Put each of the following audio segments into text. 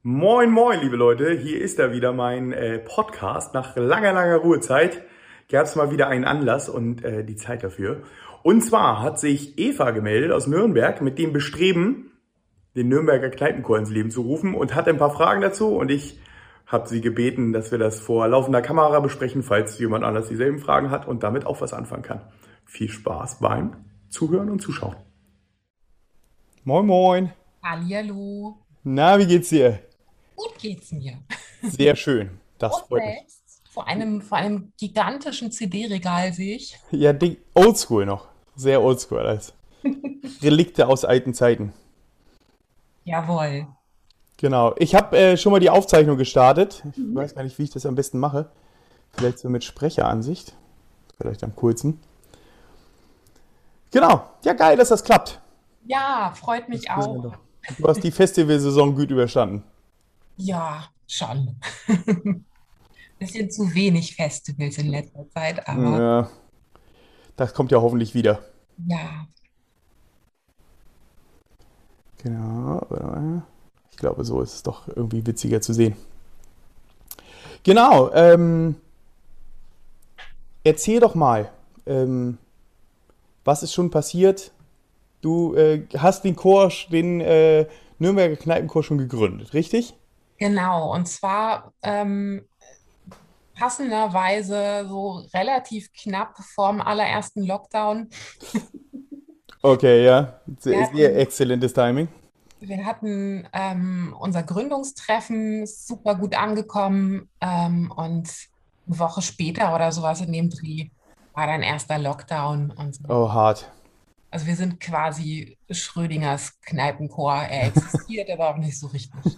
Moin, moin, liebe Leute. Hier ist er wieder, mein Podcast. Nach langer, langer Ruhezeit gab es mal wieder einen Anlass und die Zeit dafür. Und zwar hat sich Eva gemeldet aus Nürnberg mit dem Bestreben, den Nürnberger Kneipenchor ins Leben zu rufen und hat ein paar Fragen dazu. Und ich habe sie gebeten, dass wir das vor laufender Kamera besprechen, falls jemand anders dieselben Fragen hat und damit auch was anfangen kann. Viel Spaß beim Zuhören und Zuschauen. Moin, moin. Hallihallo. Na, wie geht's dir? Gut geht's mir. Sehr schön. Das Und freut mich. selbst? Vor einem gigantischen CD-Regal sehe ich. Ja, oldschool noch. Sehr oldschool als Relikte aus alten Zeiten. Jawohl. Genau. Ich habe schon mal die Aufzeichnung gestartet. Ich Mhm. weiß gar nicht, wie ich das am besten mache. Vielleicht so mit Sprecheransicht. Vielleicht am coolsten. Genau. Ja, geil, dass das klappt. Ja, freut Das mich kriegen wir auch. doch. Du hast die Festivalsaison gut überstanden. Ja, schon. Bisschen zu wenig Festivals in letzter Zeit, aber Ja, das kommt ja hoffentlich wieder. ja. Genau. Ich glaube, so ist es doch irgendwie witziger zu sehen. Genau. Erzähl doch mal, was ist schon passiert? Du hast den Nürnberger Kneipenchor schon gegründet, richtig? Genau. Und zwar passenderweise so relativ knapp vorm allerersten Lockdown. Okay, ja. Wir Sehr hatten exzellentes Timing. Wir hatten unser Gründungstreffen, ist super gut angekommen, und eine Woche später oder sowas in dem Dreh war dann erster Lockdown und so. Oh, hart. Also wir sind quasi Schrödingers Kneipenchor. Er existiert, aber auch nicht so richtig.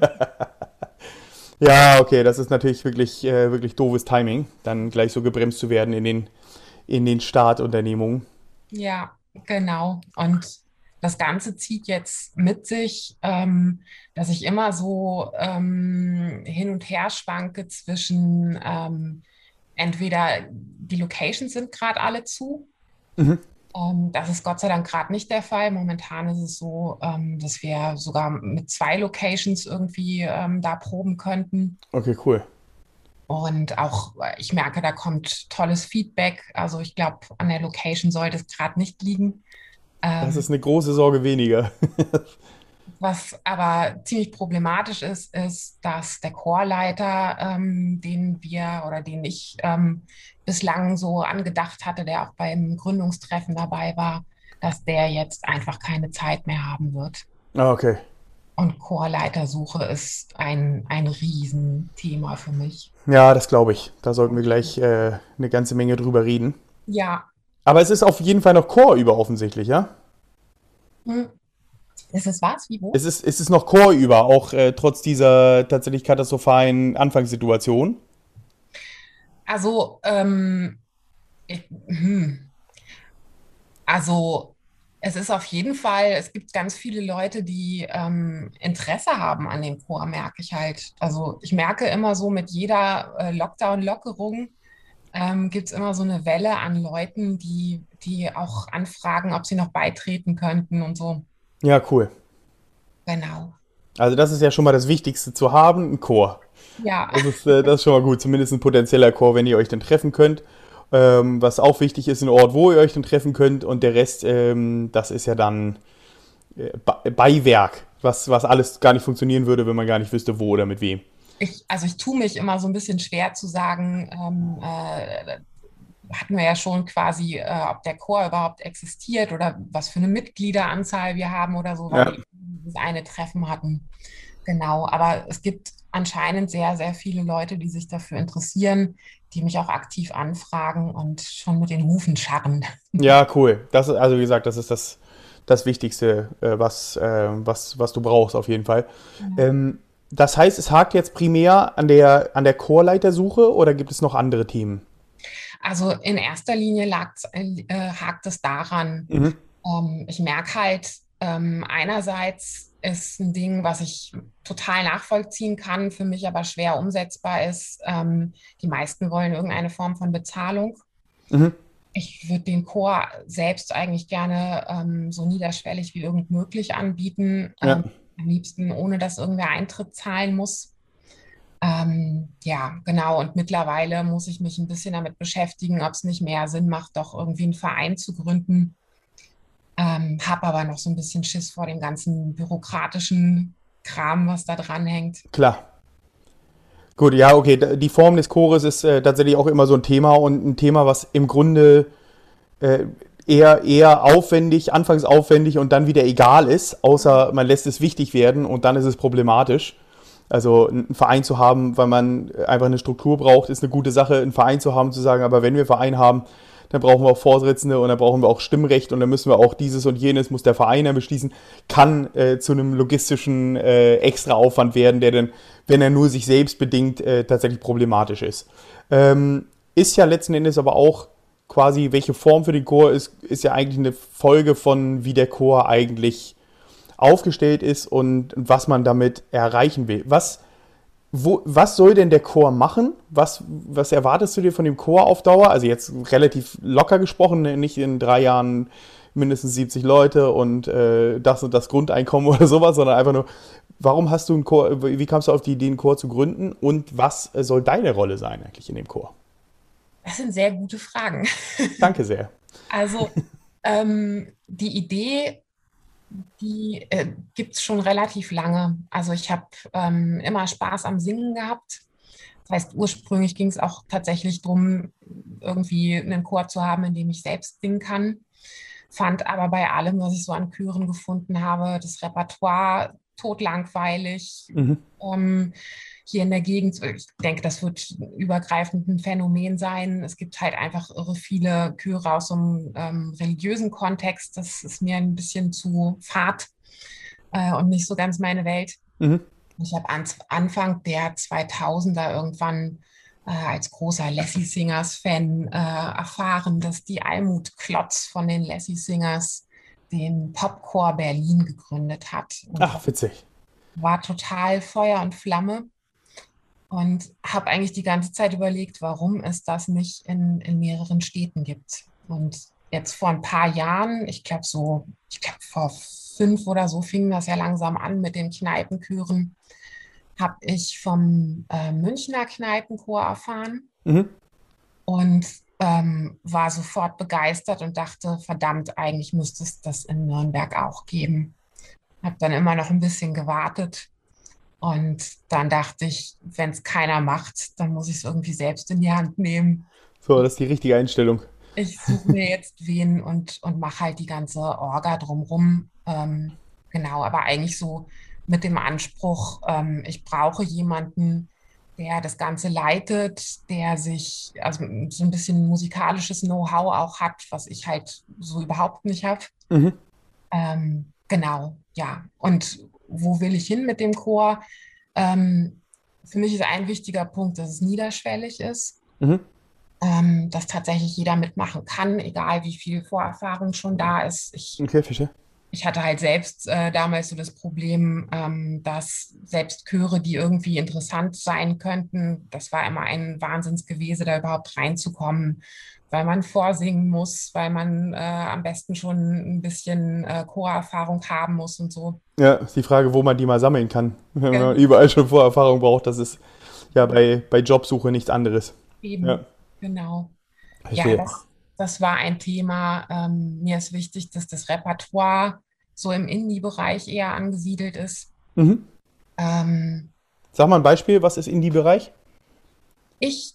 Ja, okay, das ist natürlich wirklich doofes Timing, dann gleich so gebremst zu werden in den Startunternehmungen. Ja, genau. Und das Ganze zieht jetzt mit sich, dass ich immer so hin und her schwanke zwischen entweder die Locations sind gerade alle zu. Mhm. Das ist Gott sei Dank gerade nicht der Fall. Momentan ist es so, dass wir sogar mit zwei Locations irgendwie da proben könnten. Okay, cool. Und auch ich merke, da kommt tolles Feedback. Also ich glaube, an der Location sollte es gerade nicht liegen. Das ist Ähm, eine große Sorge weniger. Was aber ziemlich problematisch ist, ist, dass der Chorleiter, den ich bislang so angedacht hatte, der auch beim Gründungstreffen dabei war, dass der jetzt einfach keine Zeit mehr haben wird. Ah, okay. Und Chorleitersuche ist ein Riesenthema für mich. Ja, das glaube ich. Da sollten wir gleich eine ganze Menge drüber reden. Ja, Aber es ist auf jeden Fall noch Chor über offensichtlich, ja? hm. Ist es was? Wie wo? Es ist noch Chor über, auch trotz dieser tatsächlich katastrophalen Anfangssituation. Also, hm. Also es ist auf jeden Fall, es gibt ganz viele Leute, die Interesse haben an dem Chor, merke ich halt. Also ich merke immer so mit jeder Lockdown-Lockerung gibt es immer so eine Welle an Leuten, die auch anfragen, ob sie noch beitreten könnten und so. Ja, cool. Genau. Also das ist ja schon mal das Wichtigste zu haben, ein Chor. Ja, Das ist schon mal gut, zumindest ein potenzieller Chor, wenn ihr euch dann treffen könnt. Was auch wichtig ist, ein Ort, wo ihr euch dann treffen könnt. Und der Rest, das ist ja dann Beiwerk, was alles gar nicht funktionieren würde, wenn man gar nicht wüsste, wo oder mit wem. also ich tue mich immer so ein bisschen schwer zu sagen, hatten wir ja schon quasi, ob der Chor überhaupt existiert oder was für eine Mitgliederanzahl wir haben oder so, weil Ja, wir dieses eine Treffen hatten. Genau, aber es gibt anscheinend sehr, sehr viele Leute, die sich dafür interessieren, die mich auch aktiv anfragen und schon mit den Hufen scharren. ja, cool. Also wie gesagt, das ist das Wichtigste, was du brauchst auf jeden Fall. Ja. Ähm, Das heißt, es hakt jetzt primär an der Chorleitersuche oder gibt es noch andere Themen? Also in erster Linie hakt es daran, Mhm. ich merke halt, einerseits ist ein Ding, was ich total nachvollziehen kann, für mich aber schwer umsetzbar ist. Die meisten wollen irgendeine Form von Bezahlung. Mhm. Ich würde den Chor selbst eigentlich gerne so niederschwellig wie irgend möglich anbieten. Ja. Am liebsten, ohne dass irgendwer Eintritt zahlen muss. Ja, genau. Und mittlerweile muss ich mich ein bisschen damit beschäftigen, ob es nicht mehr Sinn macht, doch irgendwie einen Verein zu gründen. Habe aber noch so ein bisschen Schiss vor dem ganzen bürokratischen Kram, was da dran hängt. Klar. Gut, ja, okay. Die Form des Chores ist tatsächlich auch immer so ein Thema und ein Thema, was im Grunde äh, eher aufwendig, anfangs aufwendig und dann wieder egal ist, außer man lässt es wichtig werden und dann ist es problematisch. Also einen Verein zu haben, weil man einfach eine Struktur braucht, ist eine gute Sache. Einen Verein zu haben, zu sagen, aber wenn wir einen Verein haben, dann brauchen wir auch Vorsitzende und dann brauchen wir auch Stimmrecht und dann müssen wir auch dieses und jenes, muss der Verein dann beschließen, kann zu einem logistischen Extraaufwand werden, der dann, wenn er nur sich selbst bedingt, tatsächlich problematisch ist. Ist ja letzten Endes aber auch quasi, welche Form für den Chor ist ja eigentlich eine Folge von, wie der Chor eigentlich aufgestellt ist und was man damit erreichen will. Was soll denn der Chor machen? Was erwartest du dir von dem Chor auf Dauer? Also jetzt relativ locker gesprochen, nicht in 3 Jahren mindestens 70 Leute und das und das Grundeinkommen oder sowas, sondern einfach nur, warum hast du einen Chor, wie kamst du auf die Idee, einen Chor zu gründen und was soll deine Rolle sein eigentlich in dem Chor? Das sind sehr gute Fragen. Danke sehr. Also die Idee, die gibt es schon relativ lange. Also ich habe immer Spaß am Singen gehabt. Das heißt, ursprünglich ging es auch tatsächlich darum, irgendwie einen Chor zu haben, in dem ich selbst singen kann. Fand aber bei allem, was ich so an Chören gefunden habe, das Repertoire totlangweilig. Mhm. Ähm, Hier in der Gegend, ich denke, das wird übergreifend ein Phänomen sein. Es gibt halt einfach irre viele Chöre aus so einem religiösen Kontext. Das ist mir ein bisschen zu fad und nicht so ganz meine Welt. Mhm. Ich habe Anfang der 2000er irgendwann als großer Lassie Singers-Fan erfahren, dass die Almut Klotz von den Lassie Singers den Popchor Berlin gegründet hat. Und Ach, witzig. war total Feuer und Flamme und habe eigentlich die ganze Zeit überlegt, warum es das nicht in mehreren Städten gibt. Und jetzt vor ein paar Jahren, ich glaube vor 5 oder so fing das ja langsam an mit den Kneipenchören, habe ich vom Münchner Kneipenchor erfahren Mhm. und war sofort begeistert und dachte, verdammt, eigentlich müsste es das in Nürnberg auch geben. Habe dann immer noch ein bisschen gewartet und dann dachte ich, wenn es keiner macht, dann muss ich es irgendwie selbst in die Hand nehmen. So, das ist die richtige Einstellung. Ich suche mir jetzt wen und mache halt die ganze Orga drumrum. Genau, aber eigentlich so mit dem Anspruch, ich brauche jemanden, der das Ganze leitet, der sich, also so ein bisschen musikalisches Know-how auch hat, was ich halt so überhaupt nicht habe. Mhm. Genau, ja. Und wo will ich hin mit dem Chor? Ähm, für mich ist ein wichtiger Punkt, dass es niederschwellig ist, Mhm. dass tatsächlich jeder mitmachen kann, egal wie viel Vorerfahrung schon da ist. Okay, Fische. Ich hatte halt selbst damals so das Problem, dass selbst Chöre, die irgendwie interessant sein könnten, das war immer ein Wahnsinnsgewese, da überhaupt reinzukommen, weil man vorsingen muss, weil man am besten schon ein bisschen Chorerfahrung haben muss und so. Ja, ist die Frage, wo man die mal sammeln kann. Wenn man Gen- überall schon Vorerfahrung braucht, das ist ja bei Jobsuche nichts anderes. Ja, Eben, genau. Ja, verstehe. das war ein Thema. Mir ist wichtig, dass das Repertoire so im Indie-Bereich eher angesiedelt ist. Mhm. Ähm, Sag mal ein Beispiel, was ist Indie-Bereich? Ich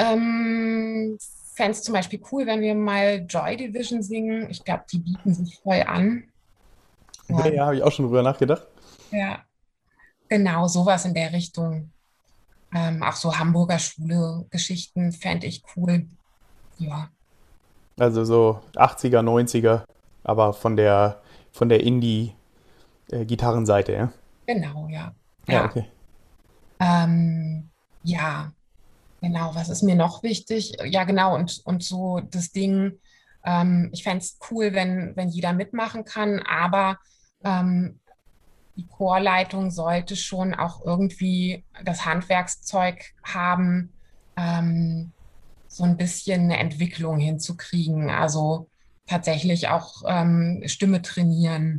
fände es zum Beispiel cool, wenn wir mal Joy Division singen. Ich glaube, die bieten sich voll an. Okay, Und ja, habe ich auch schon drüber nachgedacht. ja, genau, sowas in der Richtung. Auch so Hamburger Schule-Geschichten fände ich cool. Ja, Also so 80er, 90er, aber von der Indie-Gitarrenseite, ja. genau, ja. Ja, Ja, okay. ähm, ja, genau. Was ist mir noch wichtig? Ja, genau. Und so das Ding, ich fände es cool, wenn jeder mitmachen kann, aber ähm, die Chorleitung sollte schon auch irgendwie das Handwerkszeug haben, ähm, so ein bisschen eine Entwicklung hinzukriegen. Also tatsächlich auch Stimme trainieren.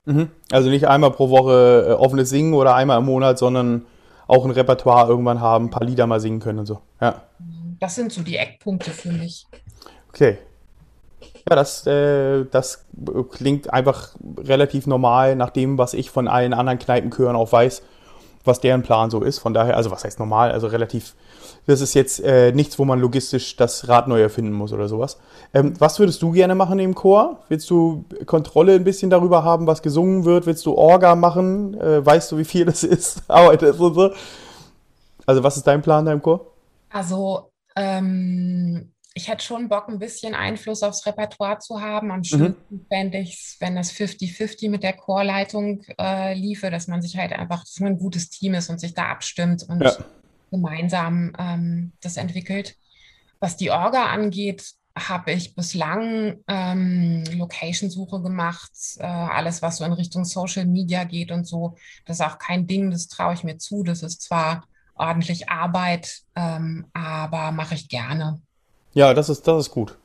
Mhm. Also nicht einmal pro Woche offenes Singen oder einmal im Monat, sondern auch ein Repertoire irgendwann haben, ein paar Lieder mal singen können und so. Ja, Das sind so die Eckpunkte für mich. okay. Ja, das klingt einfach relativ normal nach dem, was ich von allen anderen Kneipenchören auch weiß, was deren Plan so ist. Von daher, also was heißt normal, also relativ, das ist jetzt nichts, wo man logistisch das Rad neu erfinden muss oder sowas. Was würdest du gerne machen im Chor? Willst du Kontrolle ein bisschen darüber haben, was gesungen wird? Willst du Orga machen? Weißt du, wie viel das ist? Arbeitest und so? Also was ist dein Plan da im Chor? Also, ich hätte schon Bock, ein bisschen Einfluss aufs Repertoire zu haben. Am Mhm. schönsten fände ich es, wenn das 50-50 mit der Chorleitung liefe, dass man sich halt einfach, dass man ein gutes Team ist und sich da abstimmt Ja. und gemeinsam das entwickelt. Was die Orga angeht, habe ich bislang Location-Suche gemacht, alles, was so in Richtung Social Media geht und so. Das ist auch kein Ding, das traue ich mir zu. Das ist zwar ordentlich Arbeit, aber mache ich gerne. Ja, das ist gut.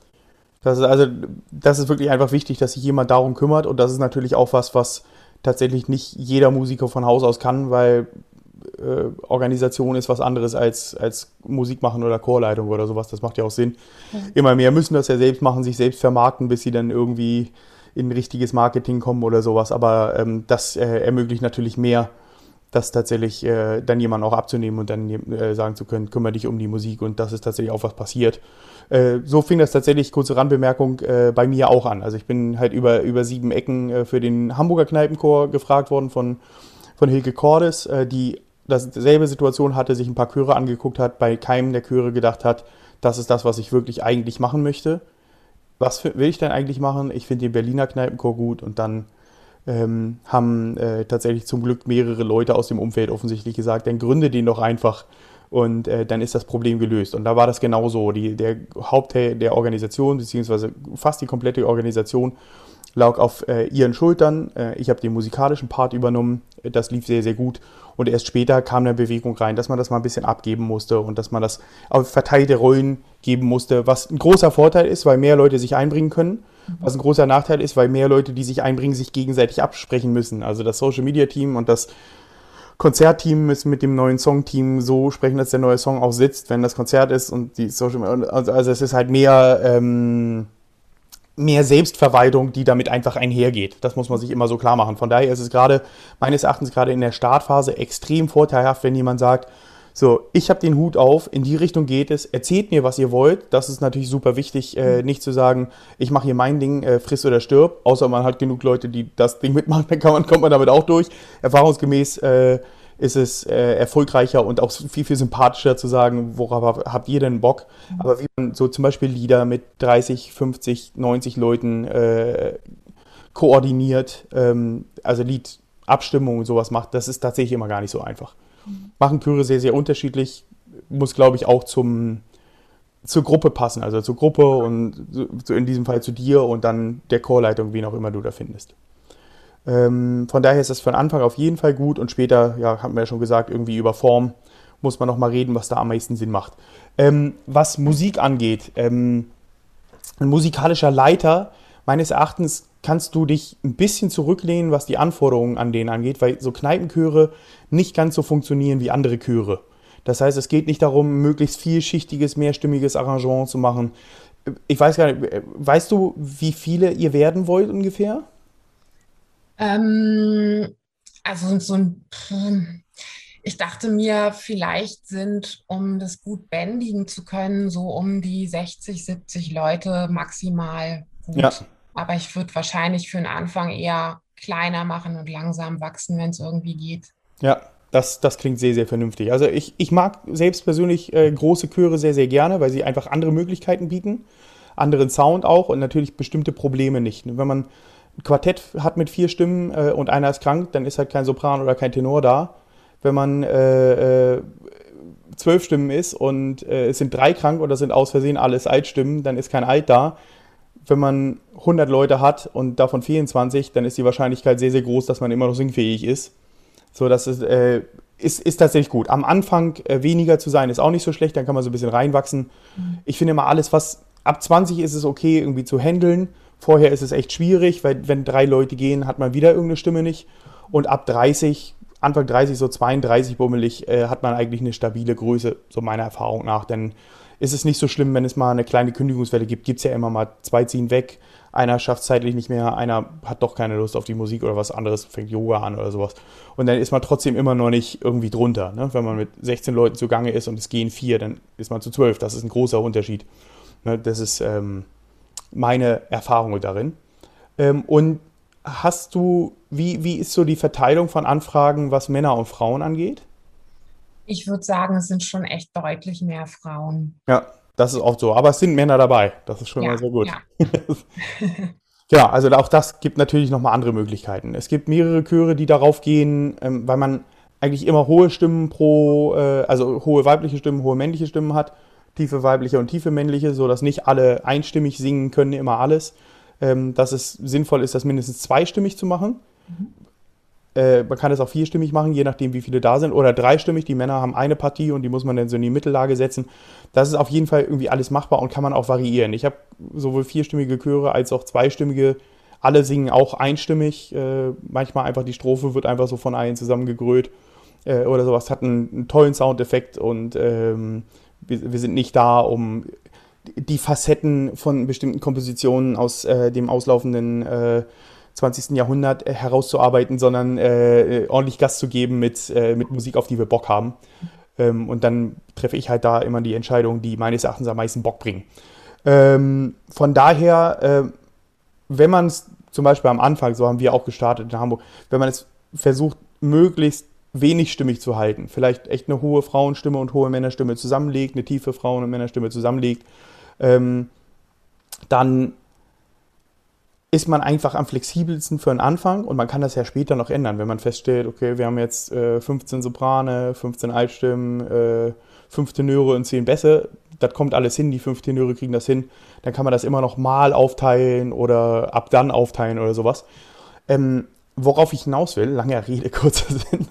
Das ist wirklich einfach wichtig, dass sich jemand darum kümmert und das ist natürlich auch was, was tatsächlich nicht jeder Musiker von Haus aus kann, weil Organisation ist was anderes als Musik machen oder Chorleitung oder sowas. Das macht ja auch Sinn. Ja. Immer mehr müssen das ja selbst machen, sich selbst vermarkten, bis sie dann irgendwie in richtiges Marketing kommen oder sowas. Aber das ermöglicht natürlich mehr, das tatsächlich dann jemanden auch abzunehmen und dann sagen zu können, kümmere dich um die Musik und das ist tatsächlich auch was passiert. So fing das tatsächlich, kurze Randbemerkung, bei mir auch an. Also ich bin halt über 7 Ecken für den Hamburger Kneipenchor gefragt worden von Hilke Cordes, die dasselbe Situation hatte, sich ein paar Chöre angeguckt hat, bei keinem der Chöre gedacht hat, das ist das, was ich wirklich eigentlich machen möchte. Will ich denn eigentlich machen? Ich finde den Berliner Kneipenchor gut und dann haben tatsächlich zum Glück mehrere Leute aus dem Umfeld offensichtlich gesagt, dann gründe den doch einfach und dann ist das Problem gelöst. Und da war das genauso. Der Hauptteil der Organisation, beziehungsweise fast die komplette Organisation, lag auf ihren Schultern. Ich habe den musikalischen Part übernommen. Das lief sehr, sehr gut. Und erst später kam eine Bewegung rein, dass man das mal ein bisschen abgeben musste und dass man das auf verteilte Rollen geben musste, was ein großer Vorteil ist, weil mehr Leute sich einbringen können. Was ein großer Nachteil ist, weil mehr Leute, die sich einbringen, sich gegenseitig absprechen müssen. Also das Social Media Team und das Konzertteam müssen mit dem neuen Songteam so sprechen, dass der neue Song auch sitzt, wenn das Konzert ist und die Social Media. Also es ist halt mehr Selbstverwaltung, die damit einfach einhergeht. Das muss man sich immer so klar machen. Von daher ist es gerade, meines Erachtens gerade in der Startphase extrem vorteilhaft, wenn jemand sagt, so, ich habe den Hut auf, in die Richtung geht es, erzählt mir, was ihr wollt. Das ist natürlich super wichtig, nicht zu sagen, ich mache hier mein Ding, friss oder stirb, außer man hat genug Leute, die das Ding mitmachen, dann kommt man damit auch durch. Erfahrungsgemäß ist es erfolgreicher und auch viel, viel sympathischer zu sagen, worauf habt ihr denn Bock? Aber wie man so zum Beispiel Lieder mit 30, 50, 90 Leuten koordiniert, also Liedabstimmung und sowas macht, das ist tatsächlich immer gar nicht so einfach. Machen Chöre sehr, sehr unterschiedlich, muss glaube ich auch zur Gruppe passen, also zur Gruppe und so in diesem Fall zu dir und dann der Chorleitung, wen auch immer du da findest. Von daher ist das von Anfang auf jeden Fall gut und später, ja, haben wir ja schon gesagt, irgendwie über Form muss man noch mal reden, was da am meisten Sinn macht. Was Musik angeht, ein musikalischer Leiter, meines Erachtens kannst du dich ein bisschen zurücklehnen, was die Anforderungen an den angeht, weil so Kneipenchöre nicht ganz so funktionieren wie andere Chöre. Das heißt, es geht nicht darum, möglichst vielschichtiges, mehrstimmiges Arrangement zu machen. Ich weiß gar nicht, weißt du, wie viele ihr werden wollt ungefähr? Ähm, also ich dachte mir, vielleicht sind, um das gut bändigen zu können, so um die 60, 70 Leute maximal Ja, gut. Aber ich würde wahrscheinlich für den Anfang eher kleiner machen und langsam wachsen, wenn es irgendwie geht. ja, das klingt sehr, sehr vernünftig. Also ich mag selbst persönlich große Chöre sehr, sehr gerne, weil sie einfach andere Möglichkeiten bieten, anderen Sound auch und natürlich bestimmte Probleme nicht. Wenn man ein Quartett hat mit 4 Stimmen und einer ist krank, dann ist halt kein Sopran oder kein Tenor da. Wenn man 12 Stimmen ist und es sind 3 krank oder sind aus Versehen alles Altstimmen, dann ist kein Alt da. Wenn man 100 Leute hat und davon fehlen 20, dann ist die Wahrscheinlichkeit sehr, sehr groß, dass man immer noch singfähig ist. So, das ist tatsächlich gut. Am Anfang weniger zu sein, ist auch nicht so schlecht, dann kann man so ein bisschen reinwachsen. Ich finde immer alles, was ab 20 ist es okay, irgendwie zu handeln Vorher ist es echt schwierig, weil wenn 3 Leute gehen, hat man wieder irgendeine Stimme nicht. Und ab 30, Anfang 30, so 32 bummelig, hat man eigentlich eine stabile Größe, so meiner Erfahrung nach. Dann ist es nicht so schlimm, wenn es mal eine kleine Kündigungswelle gibt. Gibt es ja immer mal, 2 ziehen weg, einer schafft es zeitlich nicht mehr, einer hat doch keine Lust auf die Musik oder was anderes, fängt Yoga an oder sowas. Und dann ist man trotzdem immer noch nicht irgendwie drunter. Ne? Wenn man mit 16 Leuten zugange ist und es gehen 4, dann ist man zu 12. Das ist ein großer Unterschied. Ne? Das ist meine Erfahrung darin. Und hast du, wie ist so die Verteilung von Anfragen, was Männer und Frauen angeht? Ich würde sagen, es sind schon echt deutlich mehr Frauen. Ja, das ist oft so. Aber es sind Männer dabei. Das ist schon mal Ja, sehr gut. ja. Ja, also auch das gibt natürlich nochmal andere Möglichkeiten. Es gibt mehrere Chöre, die darauf gehen, weil man eigentlich immer hohe Stimmen also hohe weibliche Stimmen, hohe männliche Stimmen hat, tiefe weibliche und tiefe männliche, sodass nicht alle einstimmig singen können, immer alles. Dass es sinnvoll ist, das mindestens zweistimmig zu machen. Mhm. Man kann es auch vierstimmig machen, je nachdem, wie viele da sind. Oder dreistimmig. Die Männer haben eine Partie und die muss man dann so in die Mittellage setzen. Das ist auf jeden Fall irgendwie alles machbar und kann man auch variieren. Ich habe sowohl vierstimmige Chöre als auch zweistimmige. Alle singen auch einstimmig. Manchmal einfach die Strophe wird einfach so von allen zusammengegrölt oder sowas. Hat einen tollen Soundeffekt und wir sind nicht da, um die Facetten von bestimmten Kompositionen aus dem auslaufenden 20. Jahrhundert herauszuarbeiten, sondern ordentlich Gas zu geben mit Musik, auf die wir Bock haben. Und dann treffe ich halt da immer die Entscheidungen, die meines Erachtens am meisten Bock bringen. Von daher, wenn man es zum Beispiel am Anfang, so haben wir auch gestartet in Hamburg, wenn man es versucht, möglichst wenig stimmig zu halten, vielleicht echt eine hohe Frauenstimme und hohe Männerstimme zusammenlegt, eine tiefe Frauen- und Männerstimme zusammenlegt, dann ist man einfach am flexibelsten für den Anfang und man kann das ja später noch ändern, wenn man feststellt, okay, wir haben jetzt 15 Soprane, 15 Altstimmen, 5 Tenöre und 10 Bässe, das kommt alles hin, die 5 Tenöre kriegen das hin, dann kann man das immer noch mal aufteilen oder ab dann aufteilen oder sowas. Worauf ich hinaus will, lange Rede, kurzer Sinn,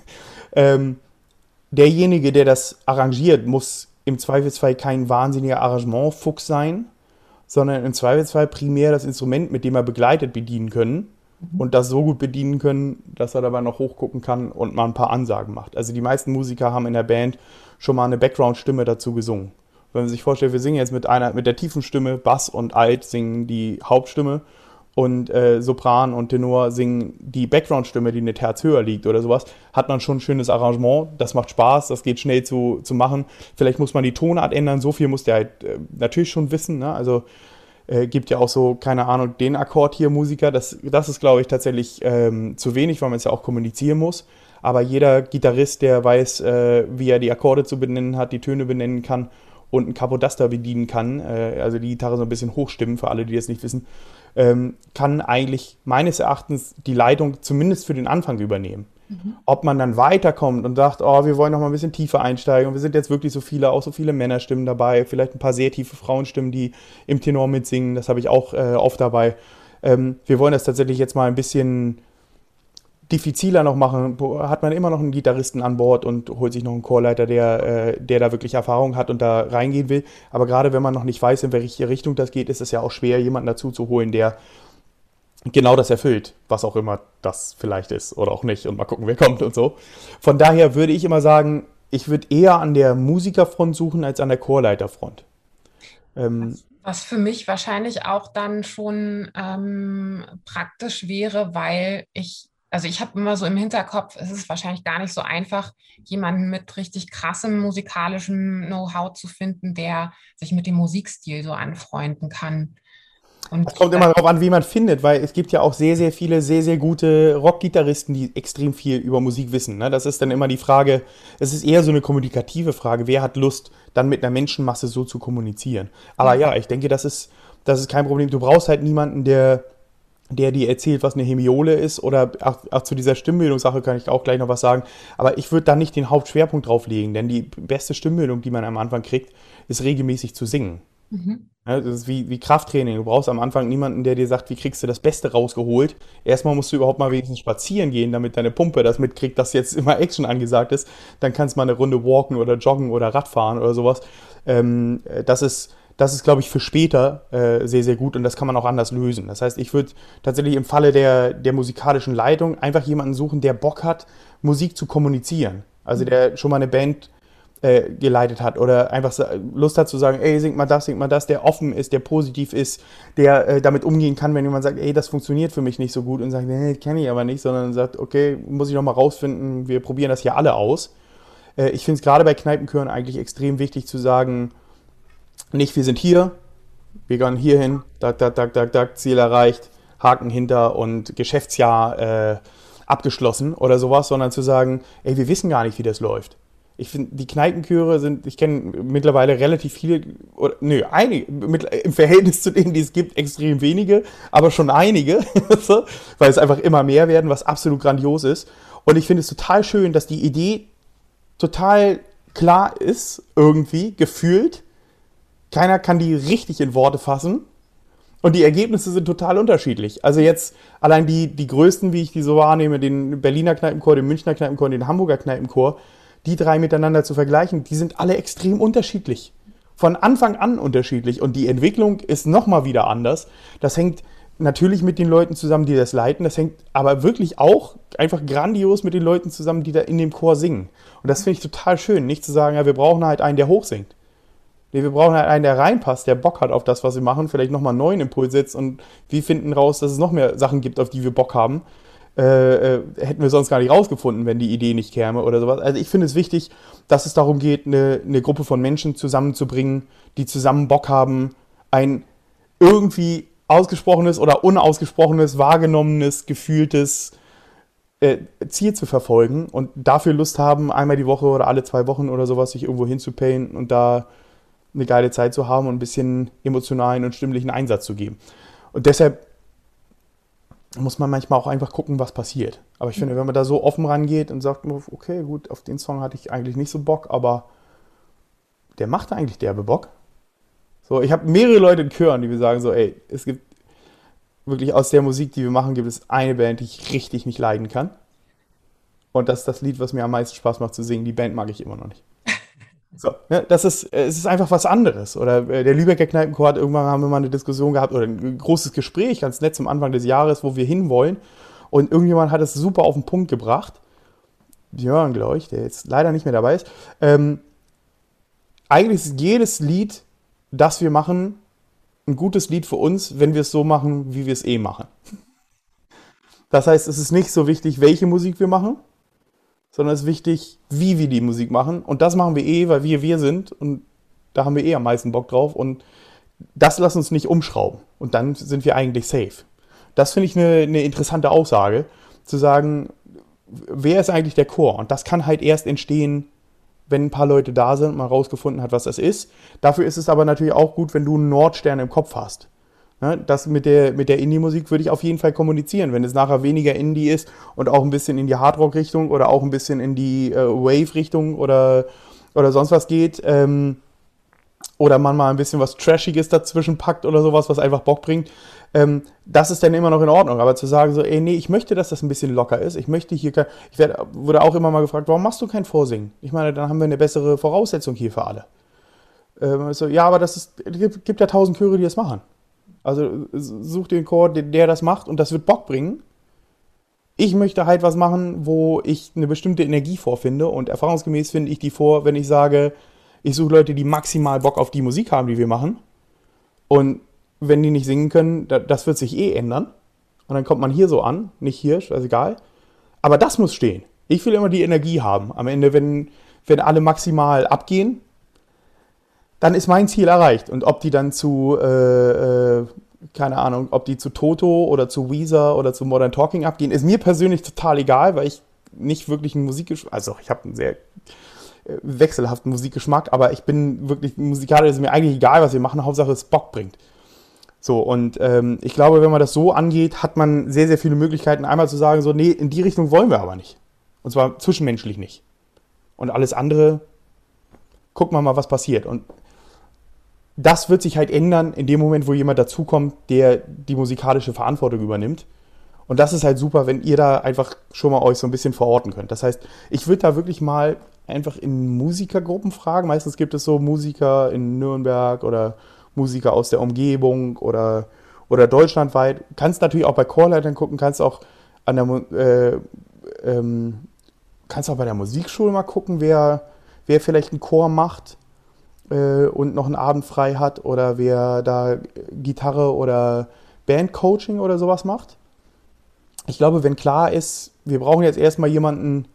derjenige, der das arrangiert, muss im Zweifelsfall kein wahnsinniger Arrangementfuchs sein, sondern im Zweifelsfall primär das Instrument, mit dem er begleitet, bedienen können und das so gut bedienen können, dass er dabei noch hochgucken kann und mal ein paar Ansagen macht. Also die meisten Musiker haben in der Band schon mal eine Background-Stimme dazu gesungen. Wenn man sich vorstellt, wir singen jetzt mit der tiefen Stimme, Bass und Alt singen die Hauptstimme und Sopran und Tenor singen die Background-Stimme, die eine Terz höher liegt oder sowas, hat man schon ein schönes Arrangement, das macht Spaß, das geht schnell zu machen. Vielleicht muss man die Tonart ändern, so viel muss der halt natürlich schon wissen, ne? Also gibt ja auch so, keine Ahnung, den Akkord hier Musiker, das ist, glaube ich, tatsächlich zu wenig, weil man es ja auch kommunizieren muss. Aber jeder Gitarrist, der weiß, wie er die Akkorde zu benennen hat, die Töne benennen kann und ein Capodaster bedienen kann, also die Gitarre so ein bisschen hochstimmen, für alle, die das nicht wissen, kann eigentlich meines Erachtens die Leitung zumindest für den Anfang übernehmen. Mhm. Ob man dann weiterkommt und sagt, oh, wir wollen noch mal ein bisschen tiefer einsteigen und wir sind jetzt wirklich so viele, auch so viele Männerstimmen dabei, vielleicht ein paar sehr tiefe Frauenstimmen, die im Tenor mitsingen, das habe ich auch oft dabei. Wir wollen das tatsächlich jetzt mal ein bisschen diffiziler noch machen, hat man immer noch einen Gitarristen an Bord und holt sich noch einen Chorleiter, der da wirklich Erfahrung hat und da reingehen will. Aber gerade wenn man noch nicht weiß, in welche Richtung das geht, ist es ja auch schwer, jemanden dazu zu holen, der genau das erfüllt, was auch immer das vielleicht ist oder auch nicht. Und mal gucken, wer kommt und so. Von daher würde ich immer sagen, ich würde eher an der Musikerfront suchen als an der Chorleiterfront. Was für mich wahrscheinlich auch dann schon praktisch wäre, weil also ich habe immer so im Hinterkopf, es ist wahrscheinlich gar nicht so einfach, jemanden mit richtig krassem musikalischem Know-how zu finden, der sich mit dem Musikstil so anfreunden kann. Es Und kommt immer darauf an, wie man findet, weil es gibt ja auch sehr, sehr viele, sehr, sehr gute Rockgitarristen, die extrem viel über Musik wissen. Ne? Das ist dann immer die Frage, es ist eher so eine kommunikative Frage, wer hat Lust, dann mit einer Menschenmasse so zu kommunizieren. Aber ja, ich denke, das ist kein Problem. Du brauchst halt niemanden, der dir erzählt, was eine Hemiole ist oder auch zu dieser Stimmbildungssache kann ich auch gleich noch was sagen. Aber ich würde da nicht den Hauptschwerpunkt drauf legen, denn die beste Stimmbildung, die man am Anfang kriegt, ist regelmäßig zu singen. mhm. Ja, das ist wie Krafttraining. Du brauchst am Anfang niemanden, der dir sagt, wie kriegst du das Beste rausgeholt. Erstmal musst du überhaupt mal wenigstens spazieren gehen, damit deine Pumpe das mitkriegt, dass jetzt immer Action angesagt ist. Dann kannst du mal eine Runde walken oder joggen oder Radfahren oder sowas. das ist, glaube ich, für später sehr, sehr gut und das kann man auch anders lösen. Das heißt, ich würde tatsächlich im Falle der musikalischen Leitung einfach jemanden suchen, der Bock hat, Musik zu kommunizieren. Also der schon mal eine Band geleitet hat oder einfach Lust hat zu sagen, ey, singt mal das, der offen ist, der positiv ist, der damit umgehen kann, wenn jemand sagt, ey, das funktioniert für mich nicht so gut und sagt, nee, kenne ich aber nicht, sondern sagt, okay, muss ich noch mal rausfinden, wir probieren das hier alle aus. Ich finde es gerade bei Kneipenchören eigentlich extrem wichtig zu sagen, nicht, wir sind hier, wir gehen hier hin, Ziel erreicht, Haken hinter und Geschäftsjahr abgeschlossen oder sowas, sondern zu sagen, ey, wir wissen gar nicht, wie das läuft. Ich finde, die Kneipenchöre sind, ich kenne mittlerweile relativ viele, einige, im Verhältnis zu denen, die es gibt, extrem wenige, aber schon einige, weil es einfach immer mehr werden, was absolut grandios ist. Und ich finde es total schön, dass die Idee total klar ist, irgendwie, gefühlt. Keiner kann die richtig in Worte fassen. Und die Ergebnisse sind total unterschiedlich. Also jetzt allein die größten, wie ich die so wahrnehme, den Berliner Kneipenchor, den Münchner Kneipenchor und den Hamburger Kneipenchor, die drei miteinander zu vergleichen, die sind alle extrem unterschiedlich. Von Anfang an unterschiedlich. Und die Entwicklung ist nochmal wieder anders. Das hängt natürlich mit den Leuten zusammen, die das leiten. Das hängt aber wirklich auch einfach grandios mit den Leuten zusammen, die da in dem Chor singen. Und das finde ich total schön. Nicht zu sagen, ja, wir brauchen halt einen, der hochsingt. Nee, wir brauchen halt einen, der reinpasst, der Bock hat auf das, was wir machen, vielleicht nochmal einen neuen Impuls setzt und wir finden raus, dass es noch mehr Sachen gibt, auf die wir Bock haben. Hätten wir sonst gar nicht rausgefunden, wenn die Idee nicht käme oder sowas. Also ich finde es wichtig, dass es darum geht, eine Gruppe von Menschen zusammenzubringen, die zusammen Bock haben, ein irgendwie ausgesprochenes oder unausgesprochenes, wahrgenommenes, gefühltes Ziel zu verfolgen und dafür Lust haben, einmal die Woche oder alle 2 Wochen oder sowas sich irgendwo hinzupayen und da eine geile Zeit zu haben und ein bisschen emotionalen und stimmlichen Einsatz zu geben. Und deshalb muss man manchmal auch einfach gucken, was passiert. Aber ich finde, wenn man da so offen rangeht und sagt, okay, gut, auf den Song hatte ich eigentlich nicht so Bock, aber der macht eigentlich derbe Bock. So, ich habe mehrere Leute in Chören, die mir sagen so, ey, es gibt wirklich aus der Musik, die wir machen, gibt es eine Band, die ich richtig nicht leiden kann. Und das ist das Lied, was mir am meisten Spaß macht zu singen. Die Band mag ich immer noch nicht. So, ne, es ist einfach was anderes. Oder der Lübecker Kneipenchor hat irgendwann, haben wir mal eine Diskussion gehabt oder ein großes Gespräch, ganz nett zum Anfang des Jahres, wo wir hinwollen. Und irgendjemand hat es super auf den Punkt gebracht. Björn, glaube ich, der jetzt leider nicht mehr dabei ist. Eigentlich ist jedes Lied, das wir machen, ein gutes Lied für uns, wenn wir es so machen, wie wir es eh machen. Das heißt, es ist nicht so wichtig, welche Musik wir machen, sondern es ist wichtig, wie wir die Musik machen. Und das machen wir eh, weil wir sind. Und da haben wir eh am meisten Bock drauf. Und das lässt uns nicht umschrauben. Und dann sind wir eigentlich safe. Das finde ich eine interessante Aussage, zu sagen, wer ist eigentlich der Chor? Und das kann halt erst entstehen, wenn ein paar Leute da sind und man rausgefunden hat, was das ist. Dafür ist es aber natürlich auch gut, wenn du einen Nordstern im Kopf hast. Ne, das mit der Indie-Musik würde ich auf jeden Fall kommunizieren. Wenn es nachher weniger Indie ist und auch ein bisschen in die Hardrock-Richtung oder auch ein bisschen in die Wave-Richtung oder sonst was geht, oder man mal ein bisschen was Trashiges dazwischen packt oder sowas, was einfach Bock bringt, das ist dann immer noch in Ordnung. Aber zu sagen so, ey, nee, ich möchte, dass das ein bisschen locker ist. Ich möchte hier wurde auch immer mal gefragt, warum machst du kein Vorsingen? Ich meine, dann haben wir eine bessere Voraussetzung hier für alle. So, ja, aber es gibt ja 1000 Chöre, die das machen. Also such den Chor, der das macht und das wird Bock bringen. Ich möchte halt was machen, wo ich eine bestimmte Energie vorfinde und erfahrungsgemäß finde ich die vor, wenn ich sage, ich suche Leute, die maximal Bock auf die Musik haben, die wir machen. Und wenn die nicht singen können, das wird sich eh ändern. Und dann kommt man hier so an, nicht hier, ist egal. Aber das muss stehen. Ich will immer die Energie haben. Am Ende, wenn alle maximal abgehen, dann ist mein Ziel erreicht. Und ob die dann zu, keine Ahnung, ob die zu Toto oder zu Weezer oder zu Modern Talking abgehen, ist mir persönlich total egal, weil ich nicht wirklich einen Musikgeschmack, also ich habe einen sehr wechselhaften Musikgeschmack, aber ich bin wirklich musikalisch, ist mir eigentlich egal, was wir machen, Hauptsache es Bock bringt. So, und ich glaube, wenn man das so angeht, hat man sehr, sehr viele Möglichkeiten, einmal zu sagen, so, nee, in die Richtung wollen wir aber nicht. Und zwar zwischenmenschlich nicht. Und alles andere, gucken wir mal, was passiert. Und das wird sich halt ändern in dem Moment, wo jemand dazukommt, der die musikalische Verantwortung übernimmt. Und das ist halt super, wenn ihr da einfach schon mal euch so ein bisschen verorten könnt. Das heißt, ich würde da wirklich mal einfach in Musikergruppen fragen. Meistens gibt es so Musiker in Nürnberg oder Musiker aus der Umgebung oder deutschlandweit. Kannst natürlich auch bei Chorleitern gucken, kannst auch an der kannst auch bei der Musikschule mal gucken, wer vielleicht einen Chor macht und noch einen Abend frei hat oder wer da Gitarre oder Bandcoaching oder sowas macht. Ich glaube, wenn klar ist, wir brauchen jetzt erstmal jemanden,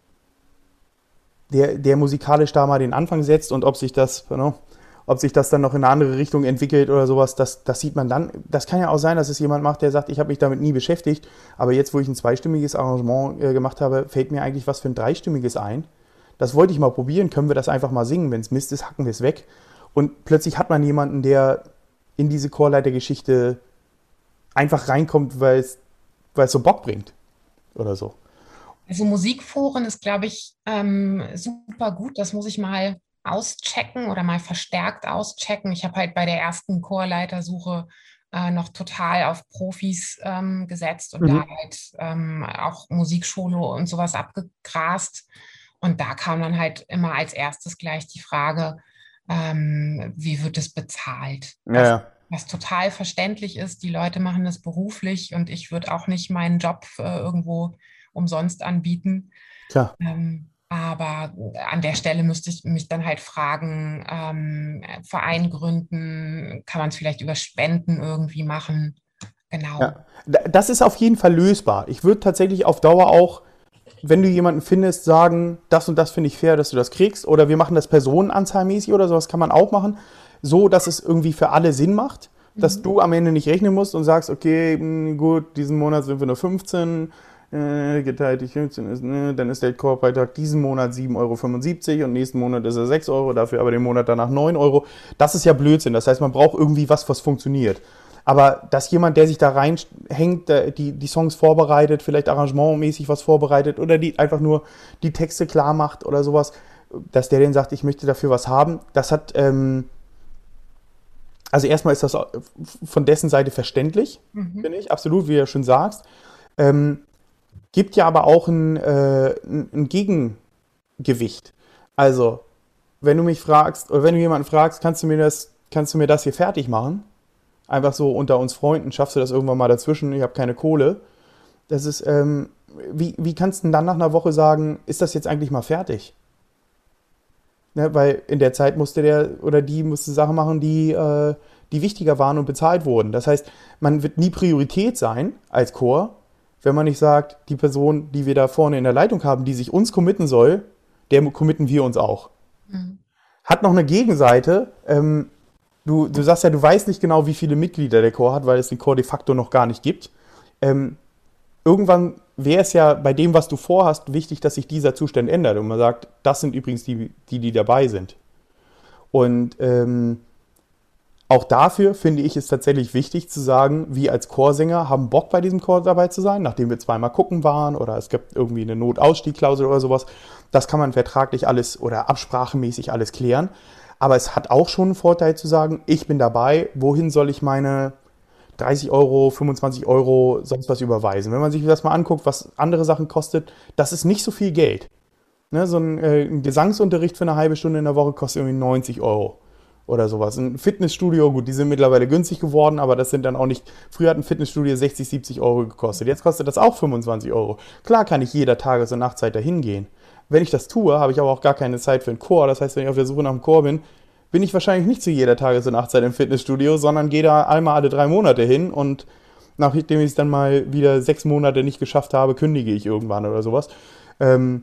der musikalisch da mal den Anfang setzt und ob sich das dann noch in eine andere Richtung entwickelt oder sowas, das sieht man dann. Das kann ja auch sein, dass es jemand macht, der sagt, ich habe mich damit nie beschäftigt, aber jetzt, wo ich ein zweistimmiges Arrangement gemacht habe, fällt mir eigentlich was für ein dreistimmiges ein. Das wollte ich mal probieren, können wir das einfach mal singen. Wenn es Mist ist, hacken wir es weg. Und plötzlich hat man jemanden, der in diese Chorleitergeschichte einfach reinkommt, weil es so Bock bringt oder so. Also Musikforen ist, glaube ich, super gut. Das muss ich mal auschecken oder mal verstärkt auschecken. Ich habe halt bei der ersten Chorleitersuche noch total auf Profis gesetzt und da Mhm. halt auch Musikschule und sowas abgegrast. Und da kam dann halt immer als erstes gleich die Frage, wie wird es bezahlt? Ja, ja, Was total verständlich ist. Die Leute machen das beruflich und ich würde auch nicht meinen Job irgendwo umsonst anbieten. klar. Aber an der Stelle müsste ich mich dann halt fragen, Verein gründen, kann man es vielleicht über Spenden irgendwie machen? Genau. Ja. Das ist auf jeden Fall lösbar. Ich würde tatsächlich auf Dauer auch, wenn du jemanden findest, sagen, das und das finde ich fair, dass du das kriegst. Oder wir machen das personenanzahlmäßig oder sowas kann man auch machen. So, dass es irgendwie für alle Sinn macht. Dass Mhm. du am Ende nicht rechnen musst und sagst, okay, gut, diesen Monat sind wir nur 15, geteilt durch 15 ist, dann ist der Chorbeitrag diesen Monat 7,75 € und nächsten Monat ist er 6 Euro, dafür aber den Monat danach 9 Euro. Das ist ja Blödsinn. Das heißt, man braucht irgendwie was funktioniert. Aber dass jemand, der sich da reinhängt, die Songs vorbereitet, vielleicht arrangementmäßig was vorbereitet oder die einfach nur die Texte klar macht oder sowas, dass der dann sagt, ich möchte dafür was haben, das hat, also erstmal ist das von dessen Seite verständlich, Mhm. finde ich, absolut, wie du ja schon sagst. Ähm, Gibt ja aber auch ein Gegengewicht. Also, wenn du mich fragst, oder wenn du jemanden fragst, kannst du mir das hier fertig machen? Einfach so unter uns Freunden, schaffst du das irgendwann mal dazwischen, ich habe keine Kohle. Das ist, wie kannst du denn dann nach einer Woche sagen, ist das jetzt eigentlich mal fertig? Ne, weil in der Zeit musste der oder die musste Sachen machen, die wichtiger waren und bezahlt wurden. Das heißt, man wird nie Priorität sein als Chor, wenn man nicht sagt, die Person, die wir da vorne in der Leitung haben, die sich uns committen soll, der committen wir uns auch. Mhm. Hat noch eine Gegenseite. Du sagst ja, du weißt nicht genau, wie viele Mitglieder der Chor hat, weil es den Chor de facto noch gar nicht gibt. Ähm, Irgendwann wäre es ja bei dem, was du vorhast, wichtig, dass sich dieser Zustand ändert. Und man sagt, das sind übrigens die dabei sind. Und auch dafür finde ich es tatsächlich wichtig zu sagen, wir als Chorsänger haben Bock bei diesem Chor dabei zu sein, nachdem wir zweimal gucken waren oder es gibt irgendwie eine Notausstiegsklausel oder sowas. Das kann man vertraglich alles oder absprachemäßig alles klären. Aber es hat auch schon einen Vorteil zu sagen, ich bin dabei, wohin soll ich meine 30 Euro, 25 Euro, sonst was überweisen. Wenn man sich das mal anguckt, was andere Sachen kostet, das ist nicht so viel Geld. Ne, so ein Gesangsunterricht für eine halbe Stunde in der Woche kostet irgendwie 90 Euro oder sowas. Ein Fitnessstudio, gut, die sind mittlerweile günstig geworden, aber das sind dann auch nicht, früher hat ein Fitnessstudio 60, 70 Euro gekostet. Jetzt kostet das auch 25 Euro. Klar kann ich jeder Tages- und Nachtzeit dahin gehen. Wenn ich das tue, habe ich aber auch gar keine Zeit für einen Chor. Das heißt, wenn ich auf der Suche nach einem Chor bin ich wahrscheinlich nicht zu jeder Tages- und Nachtzeit im Fitnessstudio, sondern gehe da einmal alle 3 Monate hin und nachdem ich es dann mal wieder 6 Monate nicht geschafft habe, kündige ich irgendwann oder sowas. Ähm,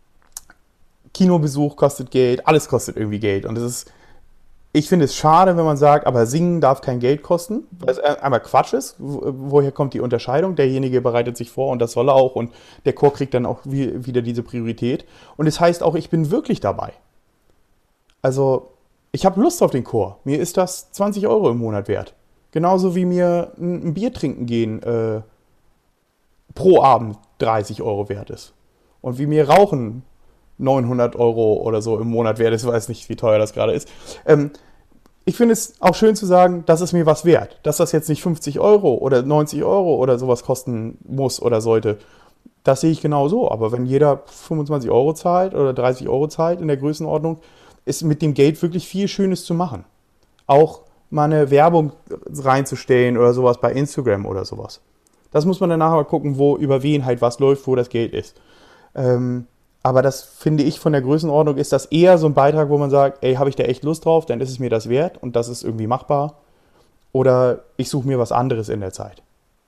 Kinobesuch kostet Geld, alles kostet irgendwie Geld. Und ich finde es schade, wenn man sagt, aber singen darf kein Geld kosten, weil es einmal Quatsch ist. Woher kommt die Unterscheidung? Derjenige bereitet sich vor und das soll er auch und der Chor kriegt dann auch wieder diese Priorität. Und es heißt auch, ich bin wirklich dabei. Also, ich habe Lust auf den Chor. Mir ist das 20 Euro im Monat wert. Genauso wie mir ein Bier trinken gehen pro Abend 30 Euro wert ist. Und wie mir Rauchen 900 Euro oder so im Monat wert ist. Ich weiß nicht, wie teuer das gerade ist. Ich finde es auch schön zu sagen, das ist mir was wert. Dass das jetzt nicht 50 Euro oder 90 Euro oder sowas kosten muss oder sollte, das sehe ich genau so. Aber wenn jeder 25 Euro zahlt oder 30 Euro zahlt in der Größenordnung, ist mit dem Geld wirklich viel Schönes zu machen. Auch mal eine Werbung reinzustellen oder sowas bei Instagram oder sowas. Das muss man dann nachher mal gucken, wo über wen halt was läuft, wo das Geld ist. Aber das finde ich von der Größenordnung ist das eher so ein Beitrag, wo man sagt, ey, habe ich da echt Lust drauf, dann ist es mir das wert und das ist irgendwie machbar. Oder ich suche mir was anderes in der Zeit.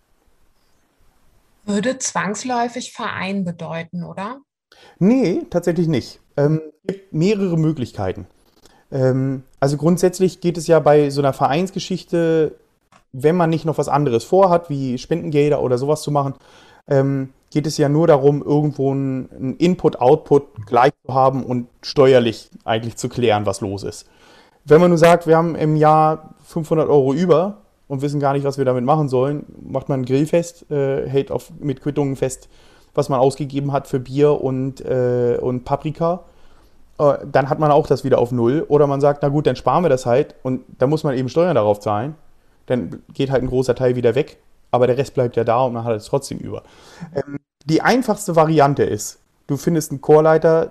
Würde zwangsläufig Verein bedeuten, oder? Nee, tatsächlich nicht. Es gibt mehrere Möglichkeiten. Also grundsätzlich geht es ja bei so einer Vereinsgeschichte, wenn man nicht noch was anderes vorhat, wie Spendengelder oder sowas zu machen, geht es ja nur darum, irgendwo einen Input-Output gleich zu haben und steuerlich eigentlich zu klären, was los ist. Wenn man nur sagt, wir haben im Jahr 500 Euro über und wissen gar nicht, was wir damit machen sollen, macht man ein Grillfest, hält mit Quittungen fest, was man ausgegeben hat für Bier und Paprika. Dann hat man auch das wieder auf Null. Oder man sagt, na gut, dann sparen wir das halt und dann muss man eben Steuern darauf zahlen. Dann geht halt ein großer Teil wieder weg, aber der Rest bleibt ja da und man hat es trotzdem über. Die einfachste Variante ist, du findest einen Chorleiter,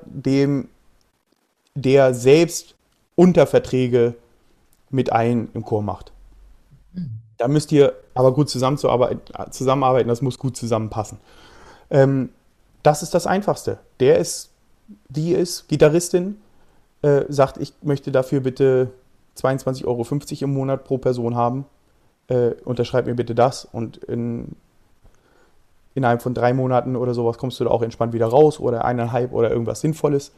der selbst Unterverträge mit allen im Chor macht. Da müsst ihr aber gut zusammenarbeiten, das muss gut zusammenpassen. Das ist das Einfachste. Die ist Gitarristin, sagt, ich möchte dafür bitte 22,50 € im Monat pro Person haben. Unterschreib mir bitte das und innerhalb von 3 Monaten oder sowas kommst du da auch entspannt wieder raus oder 1,5 oder irgendwas Sinnvolles.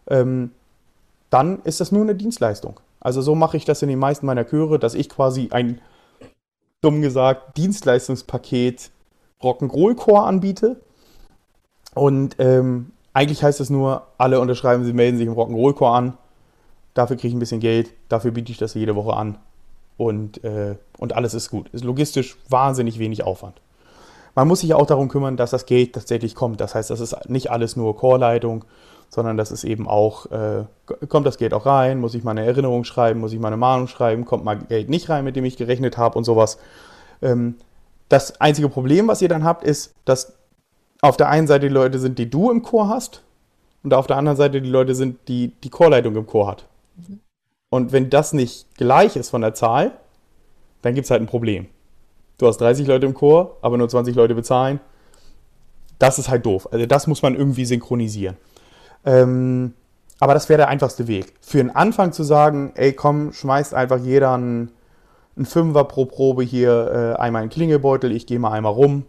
Dann ist das nur eine Dienstleistung. Also so mache ich das in den meisten meiner Chöre, dass ich quasi ein, dumm gesagt, Dienstleistungspaket Rock'n'Roll-Chor anbiete. Und eigentlich heißt es nur, alle unterschreiben, sie melden sich im Rock'n'Roll-Chor an. Dafür kriege ich ein bisschen Geld, dafür biete ich das jede Woche an. Und alles ist gut. Ist logistisch wahnsinnig wenig Aufwand. Man muss sich auch darum kümmern, dass das Geld tatsächlich kommt. Das heißt, das ist nicht alles nur Chorleitung, sondern das ist eben auch, kommt das Geld auch rein, muss ich mal eine Erinnerung schreiben, muss ich mal eine Mahnung schreiben, kommt mal Geld nicht rein, mit dem ich gerechnet habe und sowas. Das einzige Problem, was ihr dann habt, ist, dass auf der einen Seite die Leute sind, die du im Chor hast und auf der anderen Seite die Leute sind, die die Chorleitung im Chor hat. Und wenn das nicht gleich ist von der Zahl, dann gibt es halt ein Problem. Du hast 30 Leute im Chor, aber nur 20 Leute bezahlen. Das ist halt doof. Also das muss man irgendwie synchronisieren. Aber das wäre der einfachste Weg. Für den Anfang zu sagen, ey komm, schmeißt einfach jeder einen Fünfer pro Probe hier einmal in den Klingelbeutel, ich gehe mal einmal rum.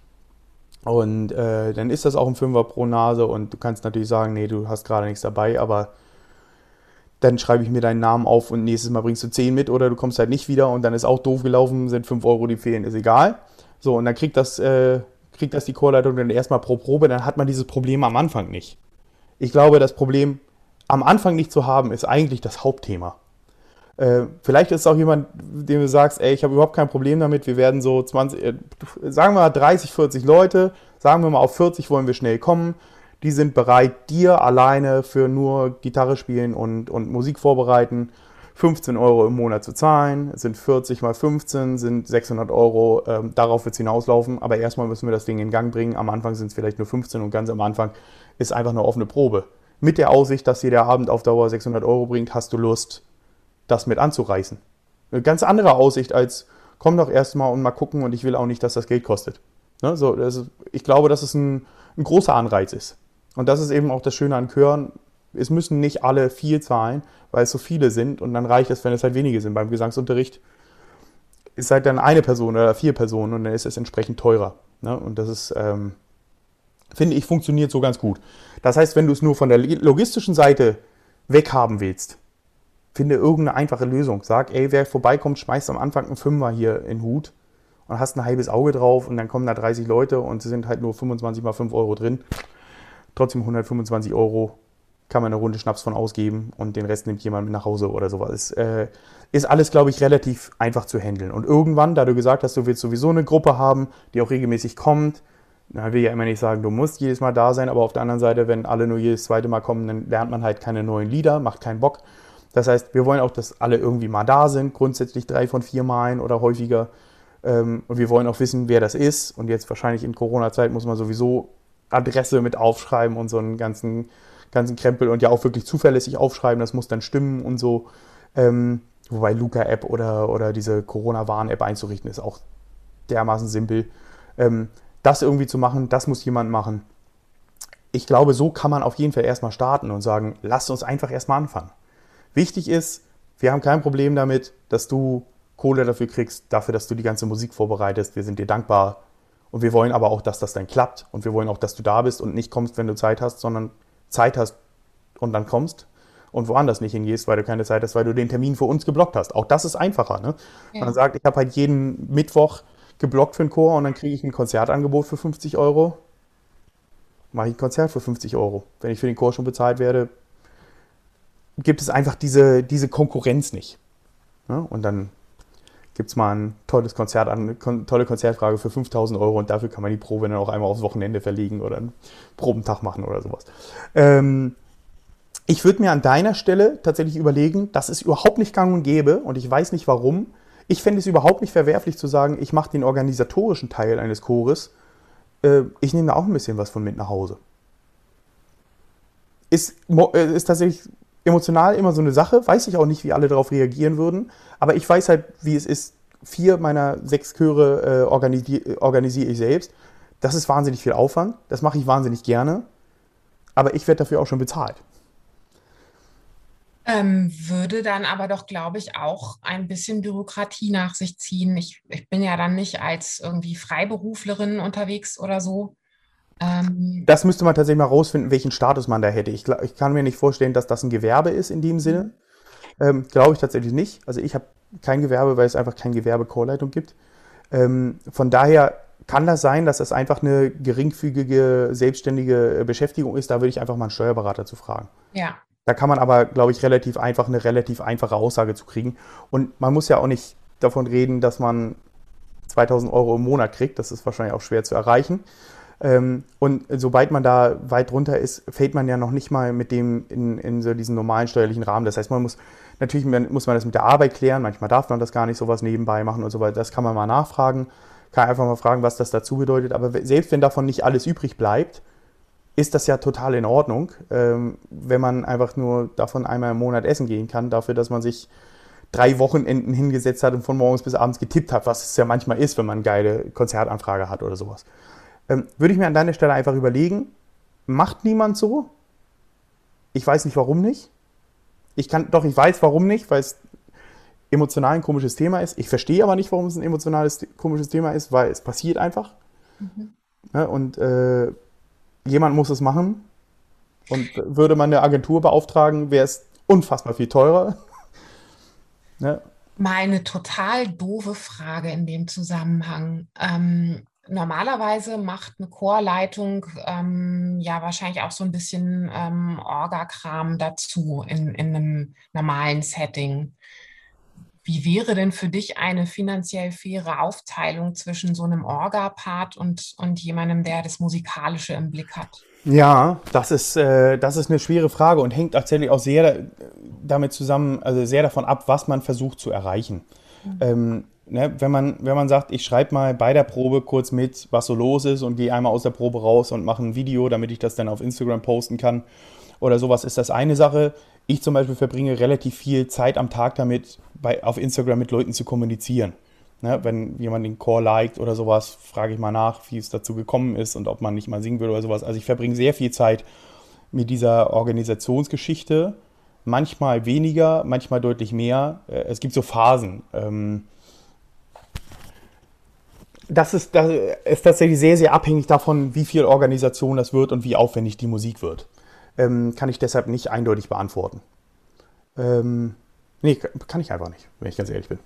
Und dann ist das auch ein Fünfer pro Nase und du kannst natürlich sagen, nee, du hast gerade nichts dabei, aber dann schreibe ich mir deinen Namen auf und nächstes Mal bringst du 10 mit oder du kommst halt nicht wieder und dann ist auch doof gelaufen, sind 5 Euro, die fehlen, ist egal. So, und dann kriegt das die Chorleitung dann erstmal pro Probe, dann hat man dieses Problem am Anfang nicht. Ich glaube, das Problem am Anfang nicht zu haben, ist eigentlich das Hauptthema. Vielleicht ist es auch jemand, dem du sagst, ey, ich habe überhaupt kein Problem damit, wir werden so 20, sagen wir mal 30, 40 Leute, sagen wir mal auf 40 wollen wir schnell kommen, die sind bereit, dir alleine für nur Gitarre spielen und Musik vorbereiten 15 Euro im Monat zu zahlen. Es sind 40 mal 15, sind 600 Euro. Darauf wird es hinauslaufen. Aber erstmal müssen wir das Ding in Gang bringen. Am Anfang sind es vielleicht nur 15 und ganz am Anfang ist einfach eine offene Probe. Mit der Aussicht, dass dir der Abend auf Dauer 600 Euro bringt, hast du Lust, das mit anzureißen. Eine ganz andere Aussicht als, komm doch erstmal und mal gucken und ich will auch nicht, dass das Geld kostet. Ne? So, ich glaube, dass es ein großer Anreiz ist. Und das ist eben auch das Schöne an Chören. Es müssen nicht alle viel zahlen, weil es so viele sind und dann reicht es, wenn es halt wenige sind. Beim Gesangsunterricht ist halt dann eine Person oder 4 Personen und dann ist es entsprechend teurer. Ne? Und das ist, finde ich, funktioniert so ganz gut. Das heißt, wenn du es nur von der logistischen Seite weghaben willst, finde irgendeine einfache Lösung. Sag, ey, wer vorbeikommt, schmeißt am Anfang einen Fünfer hier in den Hut und hast ein halbes Auge drauf und dann kommen da 30 Leute und es sind halt nur 25 mal 5 Euro drin. Trotzdem 125 Euro kann man eine Runde Schnaps von ausgeben und den Rest nimmt jemand mit nach Hause oder sowas. Ist alles, glaube ich, relativ einfach zu handeln. Und irgendwann, da du gesagt hast, du willst sowieso eine Gruppe haben, die auch regelmäßig kommt, dann will ich ja immer nicht sagen, du musst jedes Mal da sein, aber auf der anderen Seite, wenn alle nur jedes zweite Mal kommen, dann lernt man halt keine neuen Lieder, macht keinen Bock. Das heißt, wir wollen auch, dass alle irgendwie mal da sind, grundsätzlich 3 von 4 Malen oder häufiger. Und wir wollen auch wissen, wer das ist. Und jetzt wahrscheinlich in Corona-Zeit muss man sowieso Adresse mit aufschreiben und so einen ganzen Krempel und ja auch wirklich zuverlässig aufschreiben, das muss dann stimmen und so. Wobei Luca-App oder diese Corona-Warn-App einzurichten ist auch dermaßen simpel. Ähm, Das irgendwie zu machen, das muss jemand machen. Ich glaube, so kann man auf jeden Fall erstmal starten und sagen, lasst uns einfach erstmal anfangen. Wichtig ist, wir haben kein Problem damit, dass du Kohle dafür kriegst, dafür, dass du die ganze Musik vorbereitest. Wir sind dir dankbar. Und wir wollen aber auch, dass das dann klappt. Und wir wollen auch, dass du da bist und nicht kommst, wenn du Zeit hast, sondern Zeit hast und dann kommst und woanders nicht hingehst, weil du keine Zeit hast, weil du den Termin für uns geblockt hast. Auch das ist einfacher. Ne? Man Ja. sagt, ich habe halt jeden Mittwoch geblockt für einen Chor und dann kriege ich ein Konzertangebot für 50 Euro. Mache ich ein Konzert für 50 Euro. Wenn ich für den Chor schon bezahlt werde, gibt es einfach diese Konkurrenz nicht. Ne? Und dann gibt es mal ein tolles Konzert an, tolle Konzertfrage für 5.000 Euro und dafür kann man die Probe dann auch einmal aufs Wochenende verlegen oder einen Probentag machen oder sowas. Ich würde mir an deiner Stelle tatsächlich überlegen, das ist überhaupt nicht gang und gäbe und ich weiß nicht warum. Ich fände es überhaupt nicht verwerflich zu sagen, ich mache den organisatorischen Teil eines Chores. Ich nehme da auch ein bisschen was von mit nach Hause. Ist tatsächlich emotional immer so eine Sache. Weiß ich auch nicht, wie alle darauf reagieren würden. Aber ich weiß halt, wie es ist. 4 meiner 6 Chöre organisiere ich selbst. Das ist wahnsinnig viel Aufwand. Das mache ich wahnsinnig gerne. Aber ich werde dafür auch schon bezahlt. Würde dann aber doch, glaube ich, auch ein bisschen Bürokratie nach sich ziehen. Ich bin ja dann nicht als irgendwie Freiberuflerin unterwegs oder so. Ähm, Das müsste man tatsächlich mal rausfinden, welchen Status man da hätte. Ich kann mir nicht vorstellen, dass das ein Gewerbe ist in dem Sinne. Glaube ich tatsächlich nicht. Also ich habe kein Gewerbe, weil es einfach keine Gewerbechorleitung gibt. Von daher kann das sein, dass das einfach eine geringfügige, selbstständige Beschäftigung ist. Da würde ich einfach mal einen Steuerberater zu fragen. ja. Da kann man aber, glaube ich, relativ einfach eine relativ einfache Aussage zu kriegen. Und man muss ja auch nicht davon reden, dass man 2.000 Euro im Monat kriegt. Das ist wahrscheinlich auch schwer zu erreichen. Und sobald man da weit drunter ist, fällt man ja noch nicht mal mit dem in so diesen normalen steuerlichen Rahmen. Das heißt, muss man das mit der Arbeit klären. Manchmal darf man das gar nicht sowas nebenbei machen und so weiter. Das kann man mal nachfragen. Kann einfach mal fragen, was das dazu bedeutet. Aber selbst wenn davon nicht alles übrig bleibt, ist das ja total in Ordnung, wenn man einfach nur davon einmal im Monat essen gehen kann, dafür, dass man sich 3 Wochenenden hingesetzt hat und von morgens bis abends getippt hat, was es ja manchmal ist, wenn man eine geile Konzertanfrage hat oder sowas. Würde ich mir an deiner Stelle einfach überlegen, macht niemand so? Ich weiß nicht, warum nicht. Ich weiß, warum nicht, weil es emotional ein komisches Thema ist. Ich verstehe aber nicht, warum es ein emotionales, komisches Thema ist, weil es passiert einfach. Mhm. Ja, und jemand muss es machen. Und würde man eine Agentur beauftragen, wäre es unfassbar viel teurer. Ja, Meine total doofe Frage in dem Zusammenhang. Normalerweise macht eine Chorleitung ja wahrscheinlich auch so ein bisschen Orga-Kram dazu in einem normalen Setting. Wie wäre denn für dich eine finanziell faire Aufteilung zwischen so einem Orga-Part und jemandem, der das Musikalische im Blick hat? ja, das ist eine schwere Frage und hängt tatsächlich auch sehr damit zusammen, also sehr davon ab, was man versucht zu erreichen. Ne, wenn man sagt, ich schreibe mal bei der Probe kurz mit, was so los ist und gehe einmal aus der Probe raus und mache ein Video, damit ich das dann auf Instagram posten kann oder sowas, ist das eine Sache. Ich zum Beispiel verbringe relativ viel Zeit am Tag damit, auf Instagram mit Leuten zu kommunizieren. Ne, wenn jemand den Chor liked oder sowas, frage ich mal nach, wie es dazu gekommen ist und ob man nicht mal singen will oder sowas. Also ich verbringe sehr viel Zeit mit dieser Organisationsgeschichte. Manchmal weniger, manchmal deutlich mehr. Es gibt so Phasen. Das ist tatsächlich sehr, sehr abhängig davon, wie viel Organisation das wird und wie aufwendig die Musik wird. Kann ich deshalb nicht eindeutig beantworten. Nee, kann ich einfach nicht, wenn ich ganz ehrlich bin.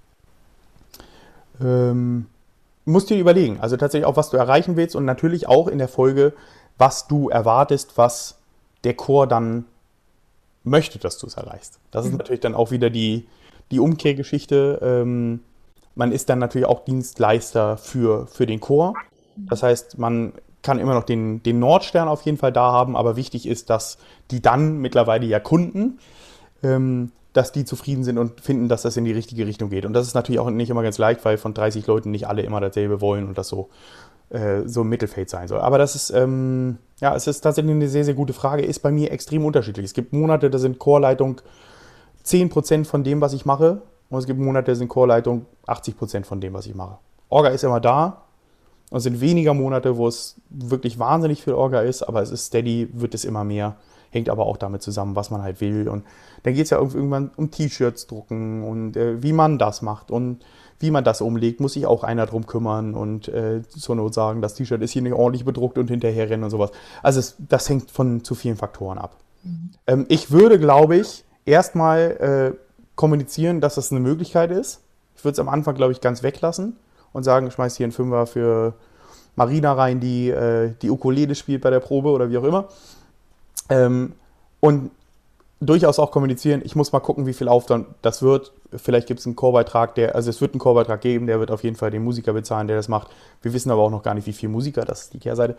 Musst dir überlegen, also tatsächlich auch, was du erreichen willst und natürlich auch in der Folge, was du erwartest, was der Chor dann möchte, dass du es erreichst. Das ist Mhm. natürlich dann auch wieder die Umkehrgeschichte. Man ist dann natürlich auch Dienstleister für den Chor. Das heißt, man kann immer noch den Nordstern auf jeden Fall da haben, aber wichtig ist, dass die dann mittlerweile ja Kunden, dass die zufrieden sind und finden, dass das in die richtige Richtung geht. Und das ist natürlich auch nicht immer ganz leicht, weil von 30 Leuten nicht alle immer dasselbe wollen und das so im Mittelfeld sein soll. Aber das ist, ja, es ist tatsächlich eine sehr, sehr gute Frage. Ist bei mir extrem unterschiedlich. Es gibt Monate, da sind Chorleitung 10% von dem, was ich mache. Und es gibt Monate, da sind Chorleitung 80% von dem, was ich mache. Orga ist immer da. Und es sind weniger Monate, wo es wirklich wahnsinnig viel Orga ist, aber es ist steady, wird es immer mehr. Hängt aber auch damit zusammen, was man halt will. Und dann geht es ja irgendwann um T-Shirts drucken und wie man das macht und wie man das umlegt, muss sich auch einer drum kümmern und zur Not sagen, das T-Shirt ist hier nicht ordentlich bedruckt und hinterher rennen und sowas. Also das hängt von zu vielen Faktoren ab. Ich würde, glaube ich, erstmal kommunizieren, dass das eine Möglichkeit ist. Ich würde es am Anfang, glaube ich, ganz weglassen und sagen, schmeiß hier einen Fünfer für Marina rein, die Ukulele spielt bei der Probe oder wie auch immer. Und durchaus auch kommunizieren, ich muss mal gucken, wie viel Aufwand das wird. Vielleicht gibt es einen Chorbeitrag, es wird einen Chorbeitrag geben, der wird auf jeden Fall den Musiker bezahlen, der das macht. Wir wissen aber auch noch gar nicht, wie viel Musiker, das ist die Kehrseite.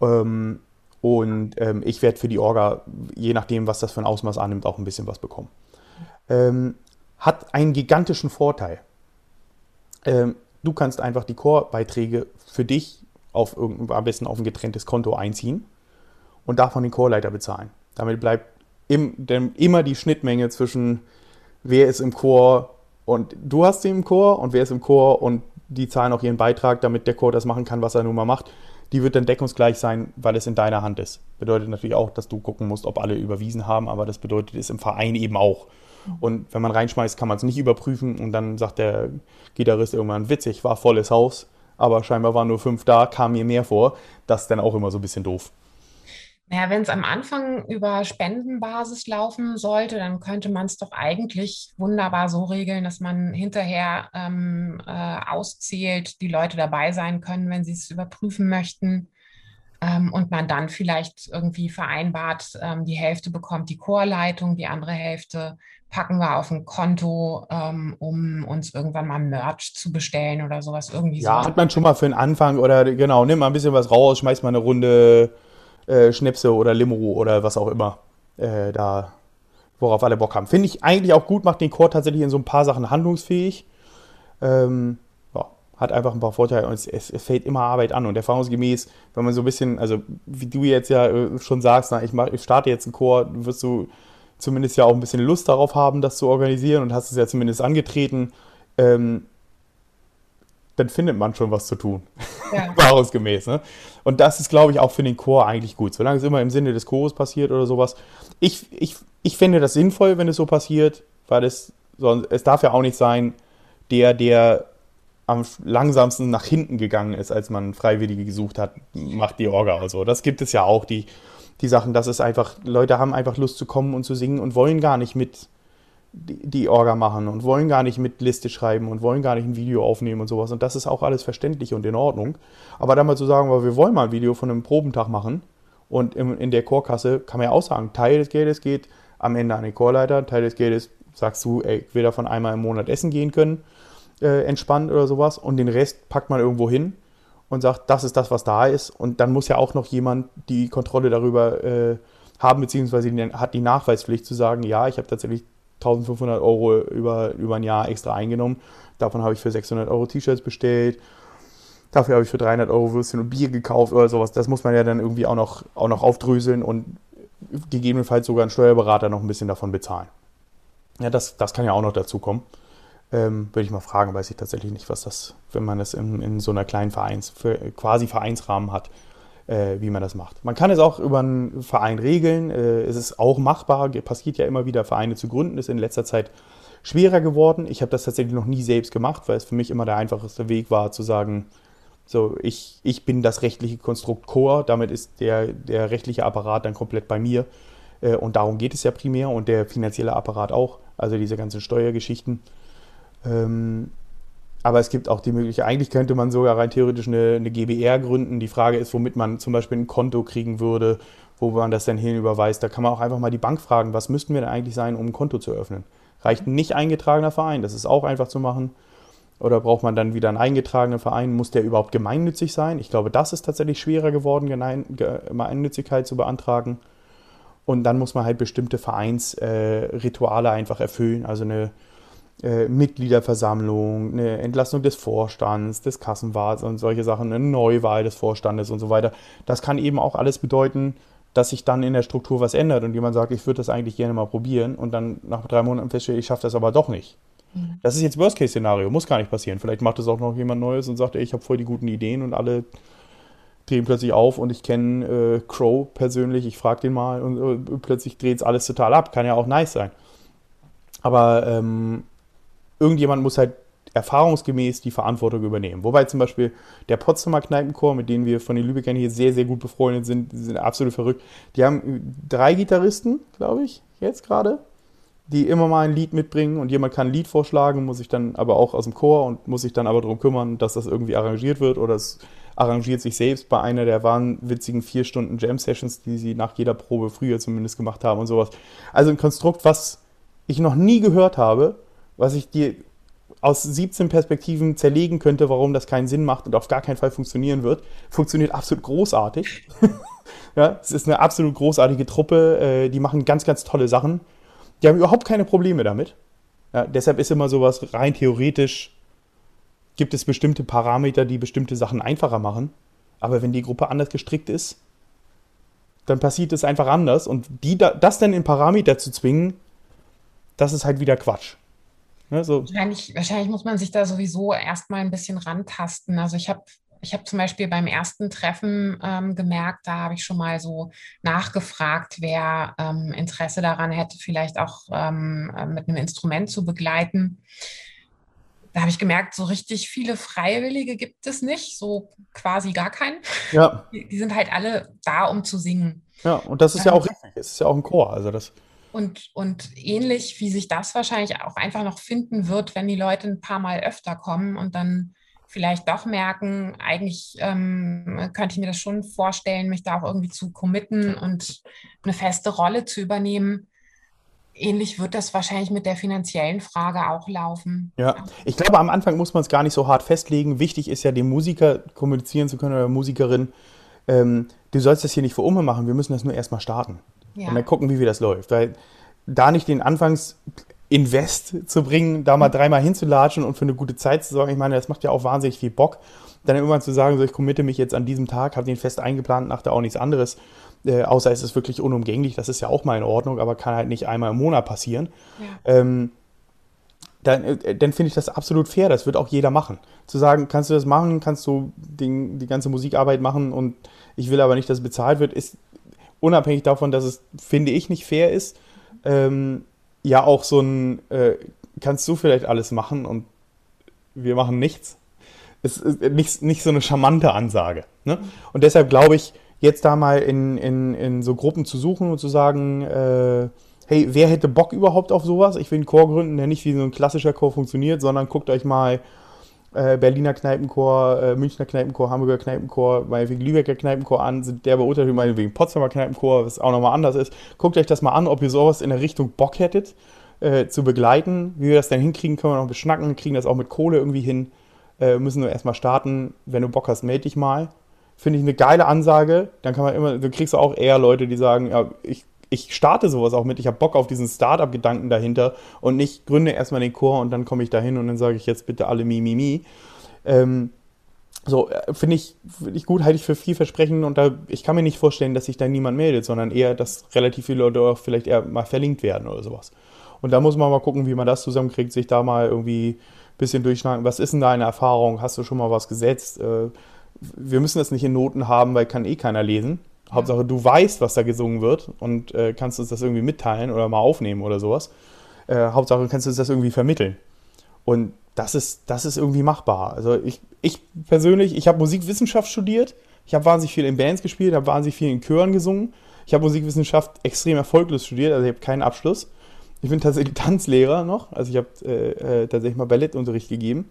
Ich werde für die Orga, je nachdem, was das für ein Ausmaß annimmt, auch ein bisschen was bekommen. Hat einen gigantischen Vorteil. Du kannst einfach die Chorbeiträge für dich am besten auf ein getrenntes Konto einziehen und davon den Chorleiter bezahlen. Damit bleibt immer die Schnittmenge zwischen wer ist im Chor und du hast sie im Chor und wer ist im Chor und die zahlen auch ihren Beitrag, damit der Chor das machen kann, was er nun mal macht. Die wird dann deckungsgleich sein, weil es in deiner Hand ist. Bedeutet natürlich auch, dass du gucken musst, ob alle überwiesen haben, aber das bedeutet es im Verein eben auch. Und wenn man reinschmeißt, kann man es nicht überprüfen und dann sagt der Gitarrist irgendwann, witzig, war volles Haus, aber scheinbar waren nur 5 da, kam mir mehr vor. Das ist dann auch immer so ein bisschen doof. Naja, wenn es am Anfang über Spendenbasis laufen sollte, dann könnte man es doch eigentlich wunderbar so regeln, dass man hinterher auszählt, die Leute dabei sein können, wenn sie es überprüfen möchten. Und man dann vielleicht irgendwie vereinbart, die Hälfte bekommt die Chorleitung, die andere Hälfte packen wir auf ein Konto, um uns irgendwann mal Merch zu bestellen oder sowas. Irgendwie Ja, sowas. hat man schon mal für den Anfang oder genau, nimm mal ein bisschen was raus, schmeiß mal eine Runde Schnäpse oder Limo oder was auch immer worauf alle Bock haben. Finde ich eigentlich auch gut, macht den Chor tatsächlich in so ein paar Sachen handlungsfähig. Ja, hat einfach ein paar Vorteile und es fällt immer Arbeit an. Und erfahrungsgemäß, wenn man so ein bisschen, also wie du jetzt ja schon sagst, na, ich starte jetzt einen Chor, wirst du zumindest ja auch ein bisschen Lust darauf haben, das zu organisieren und hast es ja zumindest angetreten. Dann findet man schon was zu tun. Ja. Erfahrungsgemäß. Ne? Und das ist, glaube ich, auch für den Chor eigentlich gut. Solange es immer im Sinne des Chores passiert oder sowas. Ich fände das sinnvoll, wenn es so passiert, weil es darf ja auch nicht sein, der am langsamsten nach hinten gegangen ist, als man Freiwillige gesucht hat, macht die Orga oder so. Das gibt es ja auch, die Sachen, dass es einfach, Leute haben einfach Lust zu kommen und zu singen und wollen gar nicht mit die Orga machen und wollen gar nicht mit Liste schreiben und wollen gar nicht ein Video aufnehmen und sowas. Und das ist auch alles verständlich und in Ordnung. Aber dann mal zu sagen, wir wollen mal ein Video von einem Probentag machen und in der Chorkasse kann man ja auch sagen, Teil des Geldes geht am Ende an den Chorleiter, Teil des Geldes sagst du, ich will davon einmal im Monat essen gehen können, entspannt oder sowas und den Rest packt man irgendwo hin und sagt, das ist das, was da ist. Und dann muss ja auch noch jemand die Kontrolle darüber haben, beziehungsweise hat die Nachweispflicht zu sagen, ja, ich habe tatsächlich 1.500 Euro über ein Jahr extra eingenommen. Davon habe ich für 600 Euro T-Shirts bestellt. Dafür habe ich für 300 Euro Würstchen und Bier gekauft oder sowas. Das muss man ja dann irgendwie auch noch aufdröseln und gegebenenfalls sogar einen Steuerberater noch ein bisschen davon bezahlen. Ja, das kann ja auch noch dazu kommen. Würde ich mal fragen, weiß ich tatsächlich nicht, was das, wenn man das in so einer kleinen quasi Vereinsrahmen hat, wie man das macht. Man kann es auch über einen Verein regeln. Es ist auch machbar. Passiert ja immer wieder, Vereine zu gründen. Ist in letzter Zeit schwerer geworden. Ich habe das tatsächlich noch nie selbst gemacht, weil es für mich immer der einfachste Weg war, zu sagen, so, ich bin das rechtliche Konstrukt Chor. Damit ist der rechtliche Apparat dann komplett bei mir. Und darum geht es ja primär. Und der finanzielle Apparat auch. Also diese ganzen Steuergeschichten. Aber es gibt auch die Möglichkeit, eigentlich könnte man sogar rein theoretisch eine GbR gründen. Die Frage ist, womit man zum Beispiel ein Konto kriegen würde, wo man das dann hinüberweist. Da kann man auch einfach mal die Bank fragen, was müssten wir denn eigentlich sein, um ein Konto zu öffnen? Reicht ein nicht eingetragener Verein, das ist auch einfach zu machen. Oder braucht man dann wieder einen eingetragenen Verein? Muss der überhaupt gemeinnützig sein? Ich glaube, das ist tatsächlich schwerer geworden, Gemeinnützigkeit zu beantragen. Und dann muss man halt bestimmte Vereinsrituale einfach erfüllen. Also eine Mitgliederversammlung, eine Entlassung des Vorstands, des Kassenwarts und solche Sachen, eine Neuwahl des Vorstandes und so weiter. Das kann eben auch alles bedeuten, dass sich dann in der Struktur was ändert und jemand sagt, ich würde das eigentlich gerne mal probieren und dann nach 3 Monaten feststellt, ich schaffe das aber doch nicht. Das ist jetzt Worst-Case-Szenario, muss gar nicht passieren. Vielleicht macht es auch noch jemand Neues und sagt, ey, ich habe voll die guten Ideen und alle drehen plötzlich auf und ich kenne Crow persönlich, ich frage den mal und plötzlich dreht es alles total ab. Kann ja auch nice sein. Aber irgendjemand muss halt erfahrungsgemäß die Verantwortung übernehmen. Wobei zum Beispiel der Potsdamer Kneipenchor, mit denen wir von den Lübeckern hier sehr, sehr gut befreundet sind, die sind absolut verrückt. Die haben 3 Gitarristen, glaube ich, jetzt gerade, die immer mal ein Lied mitbringen und jemand kann ein Lied vorschlagen, muss sich dann aber auch aus dem Chor und muss sich dann aber darum kümmern, dass das irgendwie arrangiert wird oder es arrangiert sich selbst bei einer der wahnwitzigen 4 Stunden Jam-Sessions, die sie nach jeder Probe früher zumindest gemacht haben und sowas. Also ein Konstrukt, was ich noch nie gehört habe, was ich dir aus 17 Perspektiven zerlegen könnte, warum das keinen Sinn macht und auf gar keinen Fall funktionieren wird. Funktioniert absolut großartig. Ja, es ist eine absolut großartige Truppe, die machen ganz, ganz tolle Sachen. Die haben überhaupt keine Probleme damit. Ja, deshalb ist immer sowas rein theoretisch, gibt es bestimmte Parameter, die bestimmte Sachen einfacher machen. Aber wenn die Gruppe anders gestrickt ist, dann passiert es einfach anders. Und das dann in Parameter zu zwingen, das ist halt wieder Quatsch. Ja, so. Wahrscheinlich muss man sich da sowieso erstmal ein bisschen rantasten. Also ich hab zum Beispiel beim ersten Treffen gemerkt, da habe ich schon mal so nachgefragt, wer Interesse daran hätte, vielleicht auch mit einem Instrument zu begleiten. Da habe ich gemerkt, so richtig viele Freiwillige gibt es nicht, so quasi gar keinen. Ja, Die sind halt alle da, um zu singen. ja, und das ist ja auch richtig. Es ist ja auch ein Chor. Also das, Und ähnlich wie sich das wahrscheinlich auch einfach noch finden wird, wenn die Leute ein paar Mal öfter kommen und dann vielleicht doch merken, eigentlich könnte ich mir das schon vorstellen, mich da auch irgendwie zu committen und eine feste Rolle zu übernehmen. Ähnlich wird das wahrscheinlich mit der finanziellen Frage auch laufen. ja. Ich glaube, am Anfang muss man es gar nicht so hart festlegen. Wichtig ist ja, dem Musiker kommunizieren zu können oder der Musikerin, du sollst das hier nicht für Umme machen, wir müssen das nur erstmal starten. Und dann Ja, gucken, wie das läuft. Weil da nicht den Anfangs-Invest zu bringen, da mal 3-mal hinzulatschen und für eine gute Zeit zu sorgen, ich meine, das macht ja auch wahnsinnig viel Bock. Dann irgendwann zu sagen, so, ich committe mich jetzt an diesem Tag, habe den fest eingeplant, macht da auch nichts anderes. Außer es ist wirklich unumgänglich, das ist ja auch mal in Ordnung, aber kann halt nicht einmal im Monat passieren. ja, Dann finde ich das absolut fair, das wird auch jeder machen. Zu sagen, kannst du das machen, kannst du die ganze Musikarbeit machen und ich will aber nicht, dass es bezahlt wird, ist unabhängig davon, dass es, finde ich, nicht fair ist, ja auch so ein, kannst du vielleicht alles machen und wir machen nichts. Es ist nicht so eine charmante Ansage. Ne? Und deshalb glaube ich, jetzt da mal in so Gruppen zu suchen und zu sagen, hey, wer hätte Bock überhaupt auf sowas? Ich will einen Chor gründen, der nicht wie so ein klassischer Chor funktioniert, sondern guckt euch mal Berliner Kneipenchor, Münchner Kneipenchor, Hamburger Kneipenchor, meinetwegen Lübecker Kneipenchor an, sind der beurteilt, meinetwegen Potsdamer Kneipenchor, was auch nochmal anders ist. Guckt euch das mal an, ob ihr sowas in der Richtung Bock hättet, zu begleiten. Wie wir das dann hinkriegen, können wir noch beschnacken, kriegen das auch mit Kohle irgendwie hin, müssen nur erstmal starten. Wenn du Bock hast, melde dich mal. Finde ich eine geile Ansage. Dann kann man immer, du kriegst auch eher Leute, die sagen, ja, ich starte sowas auch mit, ich habe Bock auf diesen Start-up-Gedanken dahinter und nicht gründe erstmal den Chor und dann komme ich dahin und dann sage ich jetzt bitte alle mi. Finde ich gut, halte ich für vielversprechend und ich kann mir nicht vorstellen, dass sich da niemand meldet, sondern eher, dass relativ viele Leute auch vielleicht eher mal verlinkt werden oder sowas. Und da muss man mal gucken, wie man das zusammenkriegt, sich da mal irgendwie ein bisschen durchschneiden. Was ist denn deine Erfahrung? Hast du schon mal was gesetzt? Wir müssen das nicht in Noten haben, weil kann eh keiner lesen. Hauptsache, du weißt, was da gesungen wird und kannst uns das irgendwie mitteilen oder mal aufnehmen oder sowas. Hauptsache, kannst du uns das irgendwie vermitteln. Und das ist irgendwie machbar. Also ich persönlich, ich habe Musikwissenschaft studiert, ich habe wahnsinnig viel in Bands gespielt, habe wahnsinnig viel in Chören gesungen. Ich habe Musikwissenschaft extrem erfolglos studiert, also ich habe keinen Abschluss. Ich bin tatsächlich Tanzlehrer noch, also ich habe tatsächlich mal Ballettunterricht gegeben.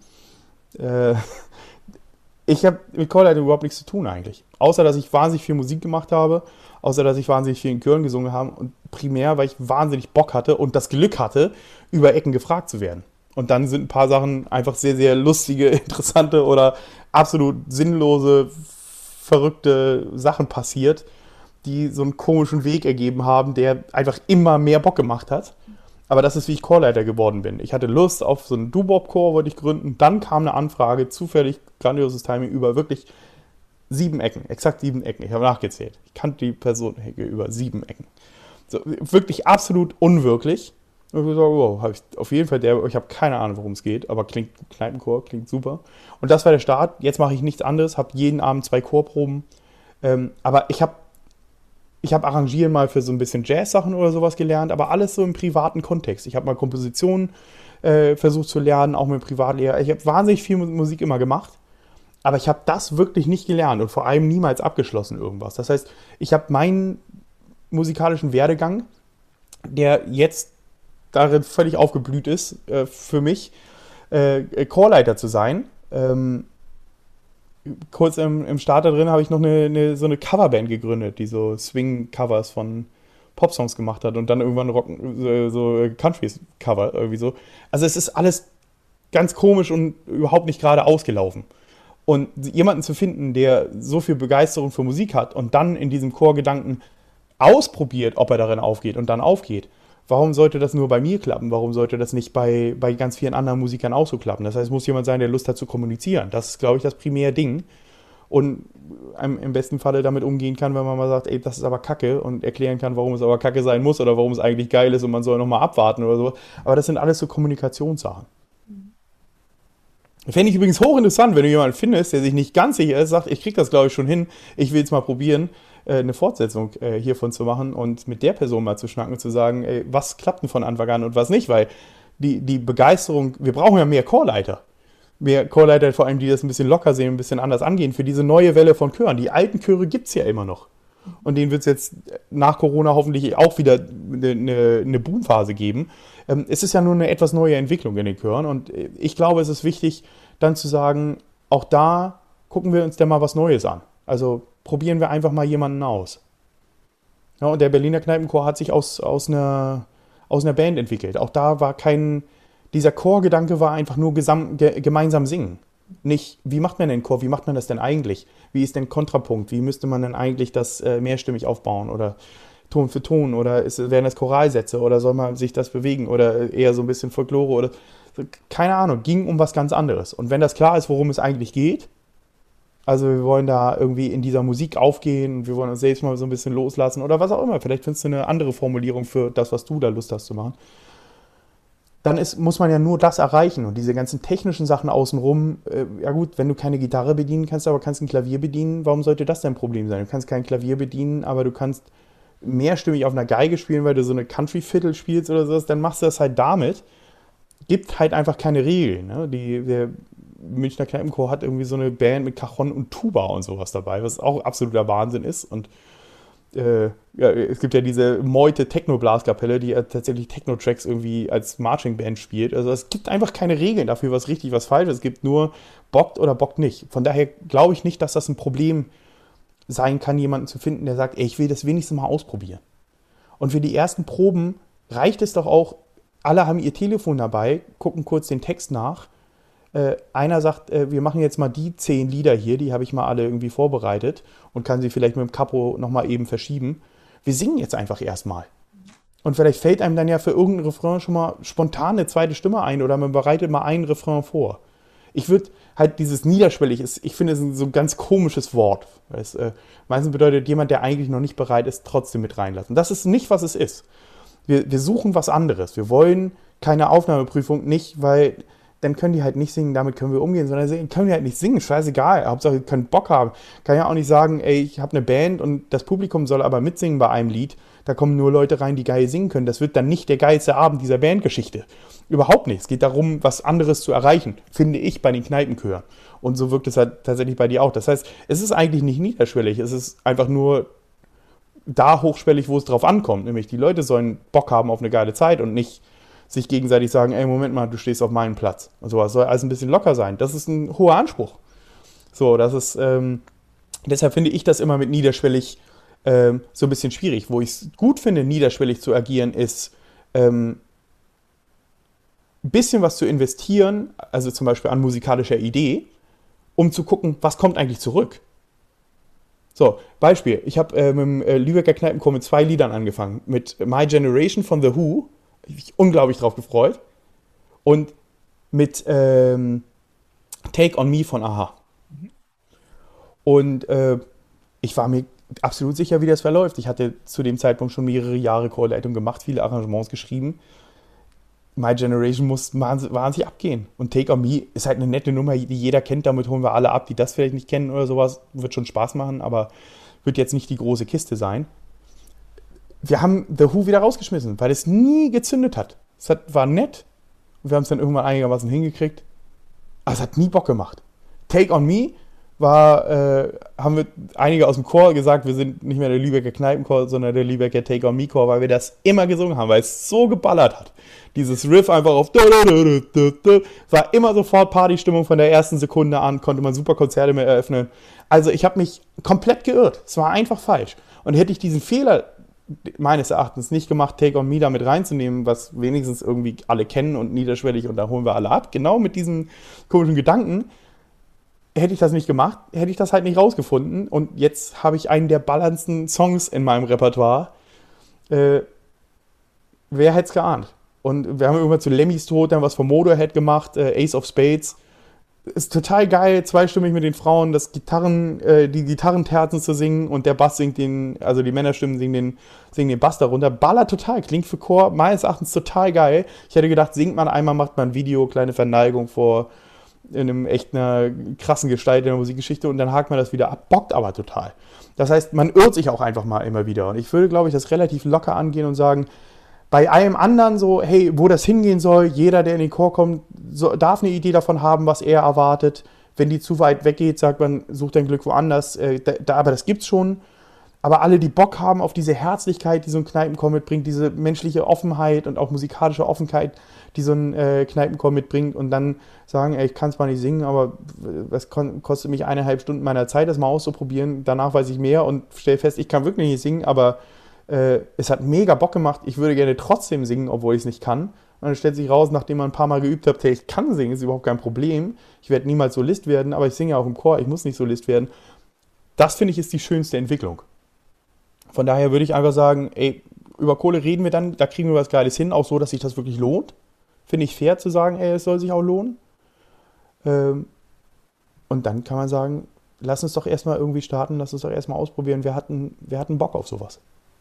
Ich habe mit Chorleitung überhaupt nichts zu tun eigentlich. Außer, dass ich wahnsinnig viel Musik gemacht habe, außer, dass ich wahnsinnig viel in Chören gesungen habe und primär, weil ich wahnsinnig Bock hatte und das Glück hatte, über Ecken gefragt zu werden. Und dann sind ein paar Sachen einfach sehr, sehr lustige, interessante oder absolut sinnlose, verrückte Sachen passiert, die so einen komischen Weg ergeben haben, der einfach immer mehr Bock gemacht hat. Aber das ist, wie ich Chorleiter geworden bin. Ich hatte Lust auf so einen Doo-Wop-Chor, wollte ich gründen. Dann kam eine Anfrage, zufällig grandioses Timing, über wirklich 7 Ecken, exakt 7 Ecken. Ich habe nachgezählt. Ich kannte die Person über 7 Ecken. So, wirklich absolut unwirklich. Und ich so, wow, habe ich auf jeden Fall ich habe keine Ahnung, worum es geht, aber klingt Kneipenchor, klingt super. Und das war der Start. Jetzt mache ich nichts anderes, habe jeden Abend 2 Chorproben. Aber ich habe Arrangieren mal für so ein bisschen Jazz-Sachen oder sowas gelernt, aber alles so im privaten Kontext. Ich habe mal Kompositionen versucht zu lernen, auch mit Privatlehrer. Ich habe wahnsinnig viel Musik immer gemacht, aber ich habe das wirklich nicht gelernt und vor allem niemals abgeschlossen irgendwas. Das heißt, ich habe meinen musikalischen Werdegang, der jetzt darin völlig aufgeblüht ist, für mich, Chorleiter zu sein. Kurz im Starter drin habe ich noch so eine Coverband gegründet, die so Swing-Covers von Popsongs gemacht hat und dann irgendwann so Country-Cover irgendwie so. Also es ist alles ganz komisch und überhaupt nicht gerade ausgelaufen. Und jemanden zu finden, der so viel Begeisterung für Musik hat und dann in diesem Chorgedanken ausprobiert, ob er darin aufgeht und dann aufgeht. Warum sollte das nur bei mir klappen? Warum sollte das nicht bei ganz vielen anderen Musikern auch so klappen? Das heißt, es muss jemand sein, der Lust hat zu kommunizieren. Das ist, glaube ich, das primäre Ding. Und im besten Falle damit umgehen kann, wenn man mal sagt, ey, das ist aber Kacke und erklären kann, warum es aber Kacke sein muss oder warum es eigentlich geil ist und man soll nochmal abwarten oder so. Aber das sind alles so Kommunikationssachen. Fände ich übrigens hochinteressant, wenn du jemanden findest, der sich nicht ganz sicher ist, sagt, ich krieg das, glaube ich, schon hin, ich will jetzt mal probieren, eine Fortsetzung hiervon zu machen und mit der Person mal zu schnacken und zu sagen, ey, was klappt denn von Anfang an und was nicht, weil die Begeisterung, wir brauchen ja mehr Chorleiter. Mehr Chorleiter vor allem, die das ein bisschen locker sehen, ein bisschen anders angehen, für diese neue Welle von Chören. Die alten Chöre gibt es ja immer noch. Und denen wird es jetzt nach Corona hoffentlich auch wieder eine Boomphase geben. Es ist ja nur eine etwas neue Entwicklung in den Chören und ich glaube, es ist wichtig, dann zu sagen, auch da gucken wir uns dann mal was Neues an. Also probieren wir einfach mal jemanden aus. Ja, und der Berliner Kneipenchor hat sich aus einer Band entwickelt. Auch da war dieser Chorgedanke war einfach nur gemeinsam singen. Nicht, wie macht man denn Chor, wie macht man das denn eigentlich? Wie ist denn Kontrapunkt? Wie müsste man denn eigentlich das mehrstimmig aufbauen? Oder Ton für Ton? Oder wären das Choralsätze? Oder soll man sich das bewegen? Oder eher so ein bisschen Folklore? Oder keine Ahnung, ging um was ganz anderes. Und wenn das klar ist, worum es eigentlich geht, also wir wollen da irgendwie in dieser Musik aufgehen und wir wollen uns selbst mal so ein bisschen loslassen oder was auch immer. Vielleicht findest du eine andere Formulierung für das, was du da Lust hast zu machen. Dann muss man ja nur das erreichen und diese ganzen technischen Sachen außenrum, ja gut, wenn du keine Gitarre bedienen kannst, aber kannst ein Klavier bedienen, warum sollte das dein Problem sein? Du kannst kein Klavier bedienen, aber du kannst mehrstimmig auf einer Geige spielen, weil du so eine Country-Fiddle spielst oder sowas, dann machst du das halt damit. Gibt halt einfach keine Regeln. Ne? Der Münchner Kneipenchor hat irgendwie so eine Band mit Cajon und Tuba und sowas dabei, was auch absoluter Wahnsinn ist. Und ja, es gibt ja diese Meute Techno-Blaskapelle, die tatsächlich Techno-Tracks irgendwie als Marching-Band spielt. Also es gibt einfach keine Regeln dafür, was richtig, was falsch ist. Es gibt nur bockt oder bockt nicht. Von daher glaube ich nicht, dass das ein Problem sein kann, jemanden zu finden, der sagt, ey, ich will das wenigstens mal ausprobieren. Und für die ersten Proben reicht es doch auch, alle haben ihr Telefon dabei, gucken kurz den Text nach. Einer sagt, wir machen jetzt mal die 10 Lieder hier, die habe ich mal alle irgendwie vorbereitet und kann sie vielleicht mit dem Capo nochmal eben verschieben. Wir singen jetzt einfach erstmal. Und vielleicht fällt einem dann ja für irgendein Refrain schon mal spontan eine zweite Stimme ein oder man bereitet mal einen Refrain vor. Ich würde halt dieses niederschwellig, ich finde es so ein ganz komisches Wort. Meistens bedeutet jemand, der eigentlich noch nicht bereit ist, trotzdem mit reinlassen. Das ist nicht, was es ist. Wir suchen was anderes. Wir wollen keine Aufnahmeprüfung nicht, weil dann können die halt nicht singen, damit können wir umgehen, sondern können die halt nicht singen, scheißegal. Hauptsache, die können Bock haben. Kann ja auch nicht sagen, ey, ich habe eine Band und das Publikum soll aber mitsingen bei einem Lied. Da kommen nur Leute rein, die geil singen können. Das wird dann nicht der geilste Abend dieser Bandgeschichte. Überhaupt nicht. Es geht darum, was anderes zu erreichen, finde ich, bei den Kneipenchören. Und so wirkt es halt tatsächlich bei dir auch. Das heißt, es ist eigentlich nicht niederschwellig. Es ist einfach nur da hochschwellig, wo es drauf ankommt. Nämlich die Leute sollen Bock haben auf eine geile Zeit und nicht sich gegenseitig sagen, ey, Moment mal, du stehst auf meinem Platz. Und sowas soll alles ein bisschen locker sein. Das ist ein hoher Anspruch. So, das ist, deshalb finde ich das immer mit niederschwellig so ein bisschen schwierig. Wo ich es gut finde, niederschwellig zu agieren, ist ein bisschen was zu investieren, also zum Beispiel an musikalischer Idee, um zu gucken, was kommt eigentlich zurück. So, Beispiel, ich habe mit dem Lübecker Kneipenchor mit 2 Liedern angefangen. Mit My Generation von The Who, ich mich unglaublich drauf gefreut, und mit Take On Me von Aha. Und ich war mir absolut sicher, wie das verläuft. Ich hatte zu dem Zeitpunkt schon mehrere Jahre Chorleitung gemacht, viele Arrangements geschrieben. My Generation muss wahnsinnig abgehen. Und Take On Me ist halt eine nette Nummer, die jeder kennt, damit holen wir alle ab, die das vielleicht nicht kennen oder sowas. Wird schon Spaß machen, aber wird jetzt nicht die große Kiste sein. Wir haben The Who wieder rausgeschmissen, weil es nie gezündet hat. War nett. Wir haben es dann irgendwann einigermaßen hingekriegt. Aber es hat nie Bock gemacht. Take On Me haben wir einige aus dem Chor gesagt, wir sind nicht mehr der Lübecker Kneipenchor, sondern der Lübecker Take On Me Chor, weil wir das immer gesungen haben, weil es so geballert hat. Dieses Riff einfach auf war immer sofort Partystimmung von der ersten Sekunde an, konnte man super Konzerte mehr eröffnen. Also ich habe mich komplett geirrt. Es war einfach falsch. Und hätte ich diesen Fehler meines Erachtens nicht gemacht, Take On Me damit reinzunehmen, was wenigstens irgendwie alle kennen und niederschwellig und da holen wir alle ab, genau mit diesen komischen Gedanken, hätte ich das nicht gemacht, hätte ich das halt nicht rausgefunden. Und jetzt habe ich einen der ballerndsten Songs in meinem Repertoire. Wer hätte es geahnt? Und wir haben irgendwann zu Lemmys Tod dann was von Motorhead gemacht, Ace of Spades. Ist total geil, zweistimmig mit den Frauen, die Gitarrenterzen zu singen und der Bass singt also die Männerstimmen singen den Bass darunter. Ballert total, klingt für Chor meines Erachtens total geil. Ich hätte gedacht, singt man einmal, macht man ein Video, kleine Verneigung vor in einem echt einer krassen Gestalt in der Musikgeschichte und dann hakt man das wieder ab, bockt aber total. Das heißt, man irrt sich auch einfach mal immer wieder und ich würde, glaube ich, das relativ locker angehen und sagen, bei allem anderen so, hey, wo das hingehen soll, jeder, der in den Chor kommt, darf eine Idee davon haben, was er erwartet. Wenn die zu weit weggeht, sagt man, such dein Glück woanders, aber das gibt's schon. Aber alle, die Bock haben auf diese Herzlichkeit, die so ein Kneipenchor mitbringt, diese menschliche Offenheit und auch musikalische Offenheit, die so ein Kneipenchor mitbringt und dann sagen, ey, ich kann es mal nicht singen, aber das kostet mich 1,5 Stunden meiner Zeit, das mal auszuprobieren. Danach weiß ich mehr und stelle fest, ich kann wirklich nicht singen, aber es hat mega Bock gemacht. Ich würde gerne trotzdem singen, obwohl ich es nicht kann. Und dann stellt sich raus, nachdem man ein paar Mal geübt hat, hey, ich kann singen, ist überhaupt kein Problem. Ich werde niemals Solist werden, aber ich singe ja auch im Chor, ich muss nicht Solist werden. Das, finde ich, ist die schönste Entwicklung. Von daher würde ich einfach sagen, ey, über Kohle reden wir dann, da kriegen wir was Geiles hin, auch so, dass sich das wirklich lohnt. Finde ich fair zu sagen, ey, es soll sich auch lohnen. Und dann kann man sagen, lass uns doch erstmal irgendwie starten, lass uns doch erstmal ausprobieren. Wir hatten Bock auf sowas.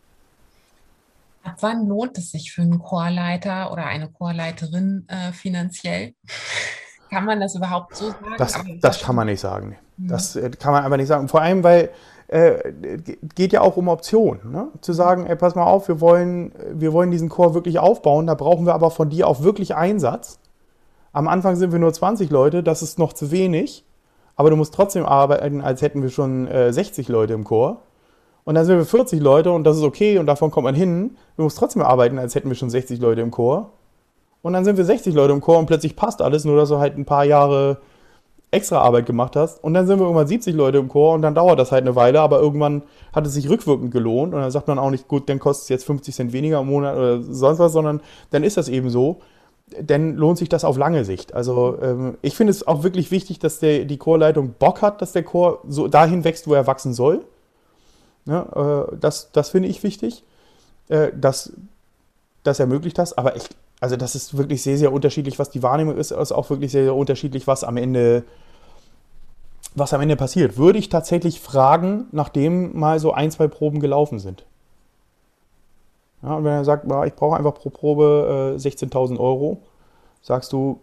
Ab wann lohnt es sich für einen Chorleiter oder eine Chorleiterin finanziell? Kann man das überhaupt so sagen? Das kann man nicht sagen. Das kann man einfach nicht sagen. Vor allem, weil geht ja auch um Optionen. Ne? Zu sagen, ey, pass mal auf, wir wollen diesen Chor wirklich aufbauen, da brauchen wir aber von dir auch wirklich Einsatz. Am Anfang sind wir nur 20 Leute, das ist noch zu wenig, aber du musst trotzdem arbeiten, als hätten wir schon 60 Leute im Chor. Und dann sind wir 40 Leute und das ist okay und davon kommt man hin. Du musst trotzdem arbeiten, als hätten wir schon 60 Leute im Chor. Und dann sind wir 60 Leute im Chor und plötzlich passt alles, nur dass du halt ein paar Jahre extra Arbeit gemacht hast. Und dann sind wir irgendwann 70 Leute im Chor und dann dauert das halt eine Weile, aber irgendwann hat es sich rückwirkend gelohnt. Und dann sagt man auch nicht, gut, dann kostet es jetzt 50 Cent weniger im Monat oder sonst was, sondern dann ist das eben so. Dann lohnt sich das auf lange Sicht. Also ich finde es auch wirklich wichtig, dass die Chorleitung Bock hat, dass der Chor so dahin wächst, wo er wachsen soll. Ja, das finde ich wichtig. Das ermöglicht das. Aber also das ist wirklich sehr, sehr unterschiedlich, was die Wahrnehmung ist. Es ist auch wirklich sehr, sehr unterschiedlich, was am Ende passiert. Würde ich tatsächlich fragen, nachdem mal so 1, 2 Proben gelaufen sind. Ja, und wenn er sagt, ich brauche einfach pro Probe 16.000 Euro, sagst du,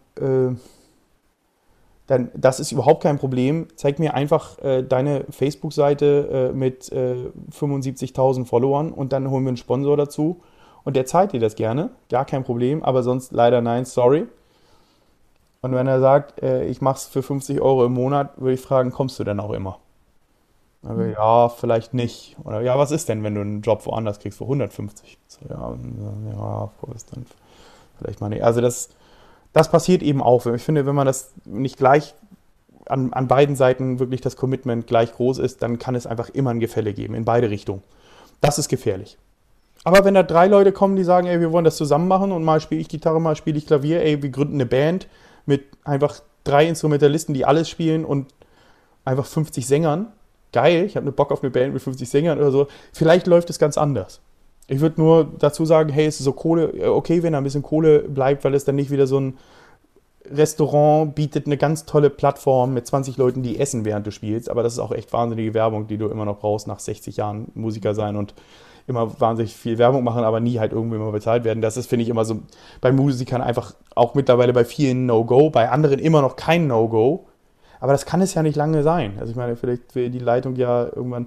dann das ist überhaupt kein Problem. Zeig mir einfach deine Facebook-Seite mit 75.000 Followern und dann holen wir einen Sponsor dazu. Und der zahlt dir das gerne, gar kein Problem, aber sonst leider nein, sorry. Und wenn er sagt, ich mach's für 50 Euro im Monat, würde ich fragen, kommst du denn auch immer? Aber ja, vielleicht nicht. Oder ja, was ist denn, wenn du einen Job woanders kriegst für 150? So, ja, ist dann vielleicht mal nicht. Also das passiert eben auch. Ich finde, wenn man das nicht gleich an beiden Seiten wirklich das Commitment gleich groß ist, dann kann es einfach immer ein Gefälle geben, in beide Richtungen. Das ist gefährlich. Aber wenn da 3 Leute kommen, die sagen, ey, wir wollen das zusammen machen und mal spiele ich Gitarre, mal spiele ich Klavier, ey, wir gründen eine Band mit einfach 3 Instrumentalisten, die alles spielen und einfach 50 Sängern. Geil, ich habe Bock auf eine Band mit 50 Sängern oder so. Vielleicht läuft es ganz anders. Ich würde nur dazu sagen, hey, es ist so okay, wenn da ein bisschen Kohle bleibt, weil es dann nicht wieder so ein Restaurant bietet eine ganz tolle Plattform mit 20 Leuten, die essen, während du spielst. Aber das ist auch echt wahnsinnige Werbung, die du immer noch brauchst nach 60 Jahren Musiker sein und immer wahnsinnig viel Werbung machen, aber nie halt irgendwie mal bezahlt werden. Das ist, finde ich, immer so bei Musikern einfach auch mittlerweile bei vielen No-Go, bei anderen immer noch kein No-Go. Aber das kann es ja nicht lange sein. Also ich meine, vielleicht will die Leitung ja irgendwann,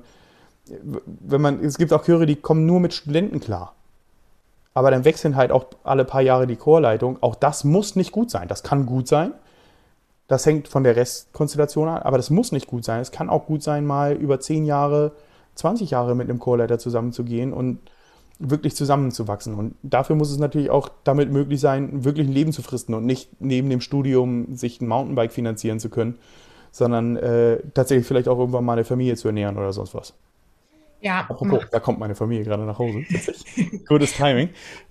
es gibt auch Chöre, die kommen nur mit Studenten klar. Aber dann wechseln halt auch alle paar Jahre die Chorleitung. Auch das muss nicht gut sein. Das kann gut sein. Das hängt von der Restkonstellation an, aber das muss nicht gut sein. Es kann auch gut sein, mal über 10 Jahre, 20 Jahre mit einem Chorleiter zusammenzugehen und wirklich zusammenzuwachsen. Und dafür muss es natürlich auch damit möglich sein, wirklich ein Leben zu fristen und nicht neben dem Studium sich ein Mountainbike finanzieren zu können, sondern tatsächlich vielleicht auch irgendwann mal eine Familie zu ernähren oder sonst was. Ja, Apropos, da kommt meine Familie gerade nach Hause. Gutes Timing.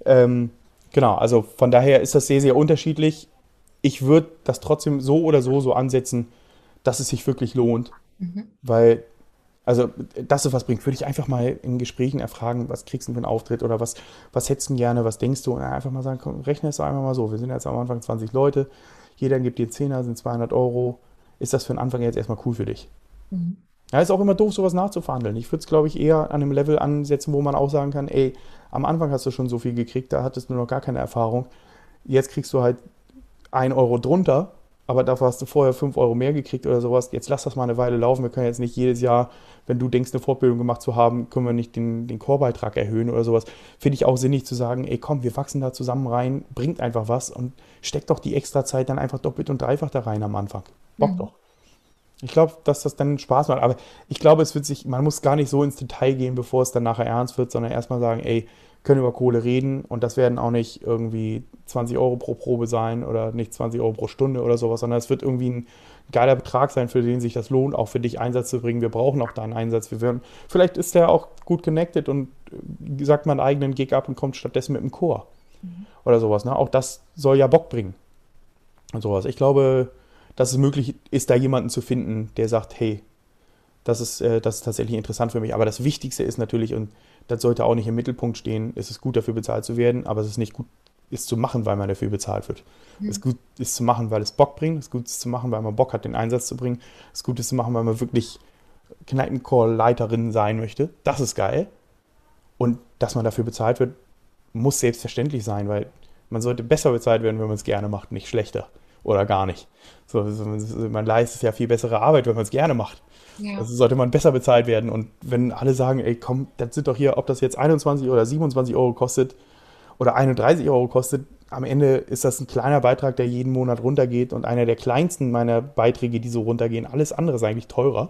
Genau, also von daher ist das sehr, sehr unterschiedlich. Ich würde das trotzdem so oder so ansetzen, dass es sich wirklich lohnt, mhm. weil, also, dass es was bringt, würde ich einfach mal in Gesprächen erfragen, was kriegst du denn für einen Auftritt oder was hättest du denn gerne, was denkst du? Und einfach mal sagen, komm, rechne es doch einfach mal so. Wir sind jetzt am Anfang 20 Leute, jeder gibt dir 10er, sind 200 Euro. Ist das für den Anfang jetzt erstmal cool für dich? Mhm. Ja, ist auch immer doof, sowas nachzuverhandeln. Ich würde es, glaube ich, eher an einem Level ansetzen, wo man auch sagen kann, ey, am Anfang hast du schon so viel gekriegt, da hattest du noch gar keine Erfahrung. Jetzt kriegst du halt 1 Euro drunter, aber dafür hast du vorher 5 Euro mehr gekriegt oder sowas. Jetzt lass das mal eine Weile laufen. Wir können jetzt nicht jedes Jahr, wenn du denkst, eine Fortbildung gemacht zu haben, können wir nicht den Chorbeitrag erhöhen oder sowas. Finde ich auch sinnig zu sagen, ey, komm, wir wachsen da zusammen rein, bringt einfach was und steck doch die extra Zeit dann einfach doppelt und dreifach da rein am Anfang. Bock Mhm. doch. Ich glaube, dass das dann Spaß macht, aber ich glaube, man muss gar nicht so ins Detail gehen, bevor es dann nachher ernst wird, sondern erstmal sagen, ey, können über Kohle reden und das werden auch nicht irgendwie 20 Euro pro Probe sein oder nicht 20 Euro pro Stunde oder sowas, sondern es wird irgendwie ein geiler Betrag sein, für den sich das lohnt, auch für dich Einsatz zu bringen. Wir brauchen auch da einen Einsatz. Vielleicht ist der auch gut connected und sagt mal einen eigenen Gig ab und kommt stattdessen mit dem Chor Mhm. oder sowas. Ne? Auch das soll ja Bock bringen und sowas. Ich glaube, dass es möglich ist, da jemanden zu finden, der sagt, hey, das ist tatsächlich interessant für mich. Aber das Wichtigste ist natürlich, und das sollte auch nicht im Mittelpunkt stehen, es ist gut dafür bezahlt zu werden, aber es ist nicht gut, ist zu machen, weil man dafür bezahlt wird. Es ist Mhm. gut ist zu machen, weil es Bock bringt. Es ist gut ist zu machen, weil man Bock hat, den Einsatz zu bringen. Es ist gut ist zu machen, weil man wirklich Kneipenchor-Leiterin sein möchte. Das ist geil. Und dass man dafür bezahlt wird, muss selbstverständlich sein, weil man sollte besser bezahlt werden, wenn man es gerne macht, nicht schlechter oder gar nicht. Man leistet ja viel bessere Arbeit, wenn man es gerne macht. Ja. Also sollte man besser bezahlt werden. Und wenn alle sagen, ey, komm, das sind doch hier, ob das jetzt 21 oder 27 Euro kostet oder 31 Euro kostet, am Ende ist das ein kleiner Beitrag, der jeden Monat runtergeht und einer der kleinsten meiner Beiträge, die so runtergehen. Alles andere ist eigentlich teurer.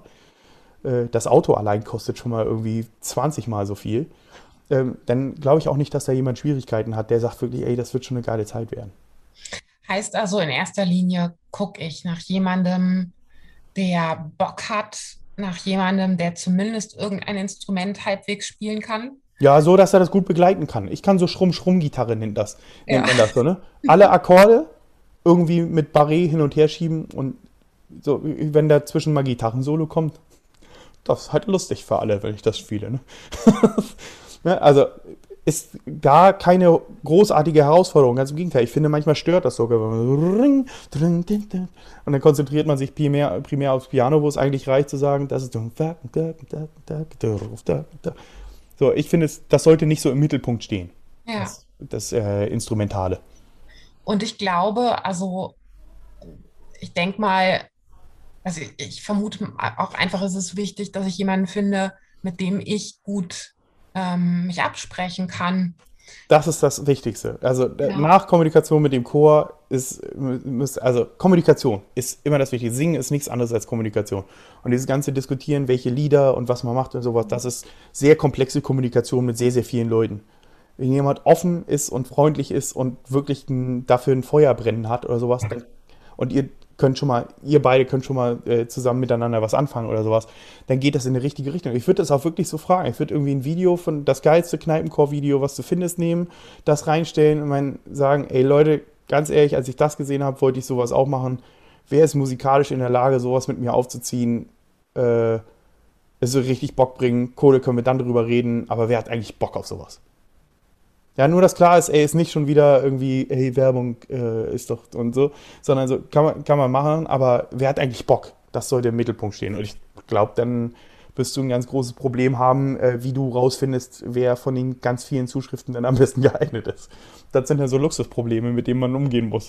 Das Auto allein kostet schon mal irgendwie 20 Mal so viel. Dann glaube ich auch nicht, dass da jemand Schwierigkeiten hat, der sagt wirklich, ey, das wird schon eine geile Zeit werden. Heißt also, in erster Linie gucke ich nach jemandem, der Bock hat, nach jemandem, der zumindest irgendein Instrument halbwegs spielen kann. Ja, so, dass er das gut begleiten kann. Ich kann so Schrumm-Schrumm-Gitarre nennt Ja. man das so, ne? Alle Akkorde irgendwie mit Barré hin und her schieben und so, wenn dazwischen mal Gitarrensolo kommt, das ist halt lustig für alle, wenn ich das spiele, ne? Ne, also ist da keine großartige Herausforderung, ganz im Gegenteil. Ich finde, manchmal stört das sogar, wenn man so ring, dring, ding, ding. Und dann konzentriert man sich primär aufs Piano, wo es eigentlich reicht zu sagen, das ist so, ich finde, das sollte nicht so im Mittelpunkt stehen, Ja. das Instrumentale. Und ich glaube, also ich denke mal, also ich vermute auch einfach, ist es wichtig, dass ich jemanden finde, mit dem ich gut mich absprechen kann. Das ist das Wichtigste. Also Ja. nach Kommunikation mit dem Chor also Kommunikation ist immer das Wichtige. Singen ist nichts anderes als Kommunikation. Und dieses ganze Diskutieren, welche Lieder und was man macht und sowas, das ist sehr komplexe Kommunikation mit sehr, sehr vielen Leuten. Wenn jemand offen ist und freundlich ist und wirklich dafür ein Feuer brennen hat oder sowas, und ihr beide könnt schon mal zusammen miteinander was anfangen oder sowas, dann geht das in die richtige Richtung. Ich würde das auch wirklich so fragen. Ich würde irgendwie ein Video von das geilste Kneipenchor-Video, was du findest, nehmen, das reinstellen und sagen, ey Leute, ganz ehrlich, als ich das gesehen habe, wollte ich sowas auch machen. Wer ist musikalisch in der Lage, sowas mit mir aufzuziehen? Es soll richtig Bock bringen. Kohle können wir dann drüber reden, aber wer hat eigentlich Bock auf sowas? Ja, nur dass klar ist, ey, ist nicht schon wieder irgendwie, ey, Werbung ist doch und so, sondern so kann man machen, aber wer hat eigentlich Bock? Das sollte im Mittelpunkt stehen. Und ich glaube, dann wirst du ein ganz großes Problem haben, wie du rausfindest, wer von den ganz vielen Zuschriften dann am besten geeignet ist. Das sind ja so Luxusprobleme, mit denen man umgehen muss.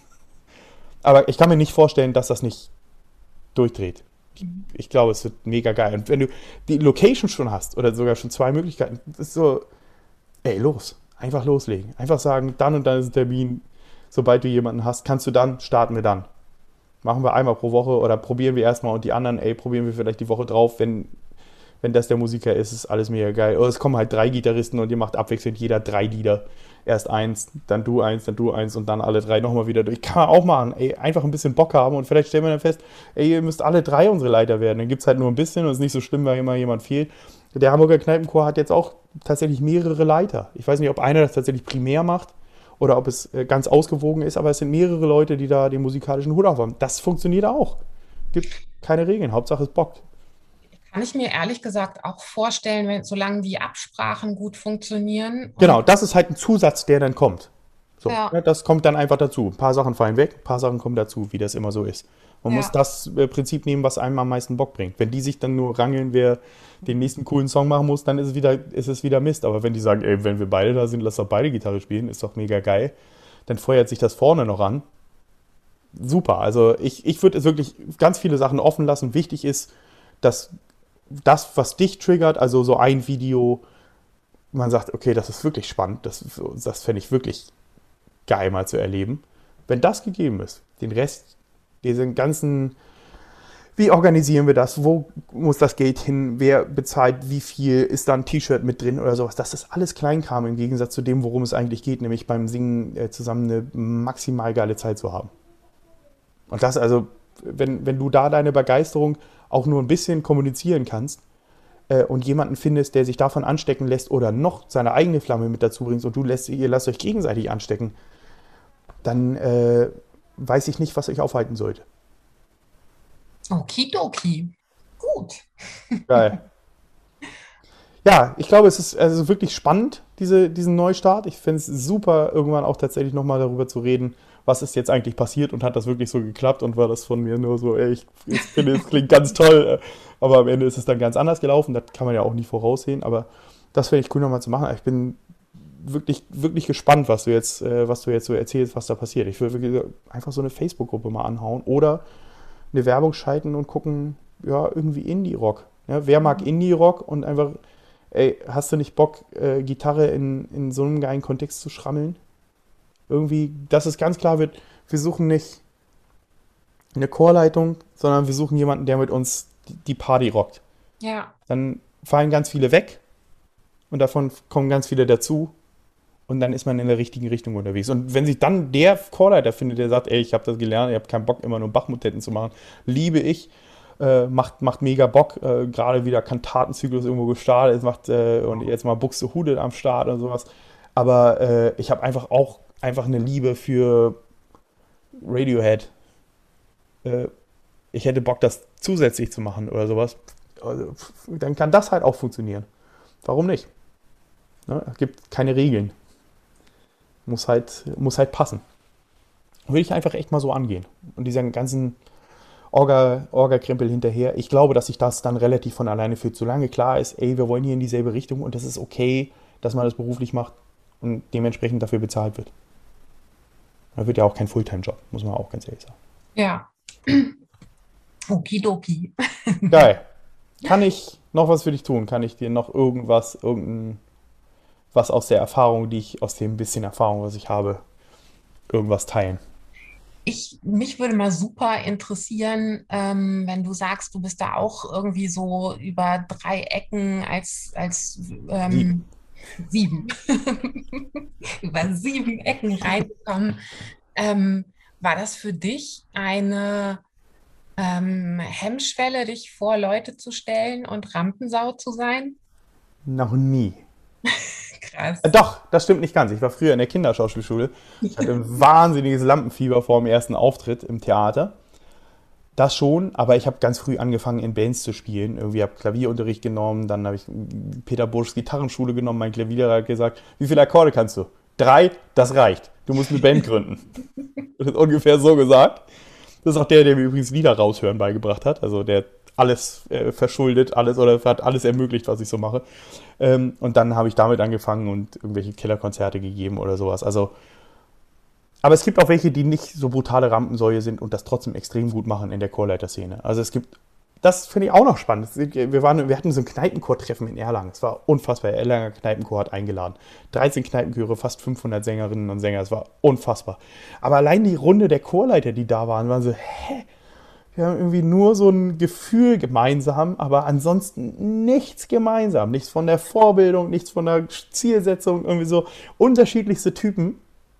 Aber ich kann mir nicht vorstellen, dass das nicht durchdreht. Ich glaube, es wird mega geil. Und wenn du die Location schon hast oder sogar schon zwei Möglichkeiten, das ist so, ey, los. Einfach loslegen. Einfach sagen, dann und dann ist ein Termin. Sobald du jemanden hast, kannst du dann, starten wir dann. Machen wir einmal pro Woche oder probieren wir erstmal und die anderen, ey, probieren wir vielleicht die Woche drauf, wenn das der Musiker ist alles mega geil. Oder es kommen halt 3 Gitarristen und ihr macht abwechselnd jeder 3 Lieder. Erst eins, dann du eins und dann alle 3 nochmal wieder durch. Kann man auch machen. Ey, einfach ein bisschen Bock haben und vielleicht stellen wir dann fest, ey, ihr müsst alle 3 unsere Leiter werden. Dann gibt es halt nur ein bisschen und es ist nicht so schlimm, weil immer jemand fehlt. Der Hamburger Kneipenchor hat jetzt auch tatsächlich mehrere Leiter. Ich weiß nicht, ob einer das tatsächlich primär macht oder ob es ganz ausgewogen ist, aber es sind mehrere Leute, die da den musikalischen Hut aufhaben. Das funktioniert auch. Gibt keine Regeln. Hauptsache es bockt. Kann ich mir ehrlich gesagt auch vorstellen, solange die Absprachen gut funktionieren Genau, und das ist halt ein Zusatz, der dann kommt. So, ja, ne, das kommt dann einfach dazu. Ein paar Sachen fallen weg, ein paar Sachen kommen dazu, wie das immer so ist. Man muss ja. das Prinzip nehmen, was einem am meisten Bock bringt. Wenn die sich dann nur rangeln, wer den nächsten coolen Song machen muss, dann ist es wieder Mist. Aber wenn die sagen, ey, wenn wir beide da sind, lass doch beide Gitarre spielen, ist doch mega geil, dann feuert sich das vorne noch an. Super. Also ich würde es wirklich ganz viele Sachen offen lassen. Wichtig ist, dass das, was dich triggert, also so ein Video, man sagt, okay, das ist wirklich spannend, das fände ich wirklich geil mal zu erleben. Wenn das gegeben ist, den Rest, diesen ganzen, wie organisieren wir das, wo muss das Geld hin, wer bezahlt wie viel, ist da ein T-Shirt mit drin oder sowas, das ist alles Kleinkram im Gegensatz zu dem, worum es eigentlich geht, nämlich beim Singen zusammen eine maximal geile Zeit zu haben. Und das also, wenn du da deine Begeisterung auch nur ein bisschen kommunizieren kannst, und jemanden findest, der sich davon anstecken lässt oder noch seine eigene Flamme mit dazu bringst und ihr lasst euch gegenseitig anstecken, dann weiß ich nicht, was euch aufhalten sollte. Okidoki. Gut. Geil. Ja, ich glaube, es ist also wirklich spannend, diesen Neustart. Ich finde es super, irgendwann auch tatsächlich nochmal darüber zu reden, was ist jetzt eigentlich passiert und hat das wirklich so geklappt und war das von mir nur so, ey, ich finde, es klingt ganz toll, aber am Ende ist es dann ganz anders gelaufen. Das kann man ja auch nie voraussehen, aber das finde ich cool nochmal zu machen. Ich bin wirklich, wirklich gespannt, was du jetzt so erzählst, was da passiert. Ich würde wirklich einfach so eine Facebook-Gruppe mal anhauen oder eine Werbung schalten und gucken, ja, irgendwie Indie-Rock. Ja, wer mag Indie-Rock und einfach, ey, hast du nicht Bock, Gitarre in so einem geilen Kontext zu schrammeln? Irgendwie, dass es ganz klar wird, wir suchen nicht eine Chorleitung, sondern wir suchen jemanden, der mit uns die Party rockt. Ja. Dann fallen ganz viele weg und davon kommen ganz viele dazu und dann ist man in der richtigen Richtung unterwegs. Und wenn sich dann der Chorleiter findet, der sagt, ey, ich habe das gelernt, ich habe keinen Bock, immer nur Bachmotetten zu machen, liebe ich, macht mega Bock, gerade wieder Kantatenzyklus irgendwo gestartet, und jetzt mal Buxtehude am Start und sowas. Aber ich habe einfach eine Liebe für Radiohead. Ich hätte Bock, das zusätzlich zu machen oder sowas. Also, dann kann das halt auch funktionieren. Warum nicht? Ne? Es gibt keine Regeln. Muss halt passen. Würde ich einfach echt mal so angehen. Und diesen ganzen Orga-Krempel hinterher. Ich glaube, dass sich das dann relativ von alleine fühlt. Solange klar ist, ey, wir wollen hier in dieselbe Richtung und das ist okay, dass man das beruflich macht und dementsprechend dafür bezahlt wird. Das wird ja auch kein Fulltime-Job, muss man auch ganz ehrlich sagen. Ja. Okidoki. Geil. Kann ich noch was für dich tun? Kann ich dir noch was aus der Erfahrung, aus dem bisschen Erfahrung, was ich habe, irgendwas teilen? Mich würde mal super interessieren, wenn du sagst, du bist da auch irgendwie so über 3 Ecken als Sieb. 7, über 7 Ecken reingekommen. Ähm, War das für dich eine Hemmschwelle, dich vor Leute zu stellen und Rampensau zu sein? Noch nie. Krass. Doch, das stimmt nicht ganz. Ich war früher in der Kinderschauspielschule. Ich hatte ein wahnsinniges Lampenfieber vor dem ersten Auftritt im Theater. Das schon, aber ich habe ganz früh angefangen, in Bands zu spielen. Irgendwie habe Klavierunterricht genommen, dann habe ich Peter Burschs Gitarrenschule genommen. Mein Klavierlehrer hat gesagt, wie viele Akkorde kannst du? 3, das reicht. Du musst eine Band gründen. Das ist ungefähr so gesagt. Das ist auch der mir übrigens Lieder raushören beigebracht hat. Also der hat alles verschuldet, alles oder hat alles ermöglicht, was ich so mache. Und dann habe ich damit angefangen und irgendwelche Kellerkonzerte gegeben oder sowas. Also, aber es gibt auch welche, die nicht so brutale Rampensäue sind und das trotzdem extrem gut machen in der Chorleiterszene. Also es gibt, das finde ich auch noch spannend. Wir hatten so ein Kneipenchor-Treffen in Erlangen. Es war unfassbar. Der Erlanger Kneipenchor hat eingeladen. 13 Kneipenchöre, fast 500 Sängerinnen und Sänger. Es war unfassbar. Aber allein die Runde der Chorleiter, die da waren so, hä? Wir haben irgendwie nur so ein Gefühl gemeinsam, aber ansonsten nichts gemeinsam. Nichts von der Vorbildung, nichts von der Zielsetzung. Irgendwie so unterschiedlichste Typen.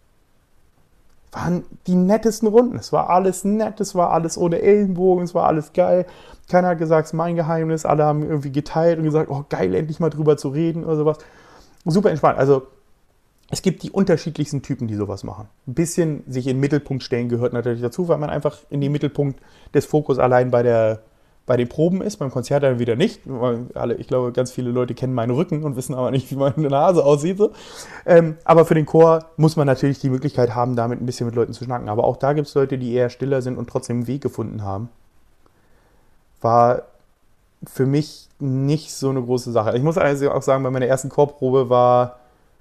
Waren die nettesten Runden. Es war alles nett, es war alles ohne Ellenbogen, es war alles geil. Keiner hat gesagt, es ist mein Geheimnis. Alle haben irgendwie geteilt und gesagt, oh geil, endlich mal drüber zu reden oder sowas. Super entspannt. Also es gibt die unterschiedlichsten Typen, die sowas machen. Ein bisschen sich in den Mittelpunkt stellen gehört natürlich dazu, weil man einfach in den Mittelpunkt des Fokus allein bei den Proben ist, beim Konzert dann wieder nicht. Ich glaube, ganz viele Leute kennen meinen Rücken und wissen aber nicht, wie meine Nase aussieht. So. Aber für den Chor muss man natürlich die Möglichkeit haben, damit ein bisschen mit Leuten zu schnacken. Aber auch da gibt es Leute, die eher stiller sind und trotzdem einen Weg gefunden haben. War für mich nicht so eine große Sache. Ich muss also auch sagen, bei meiner ersten Chorprobe war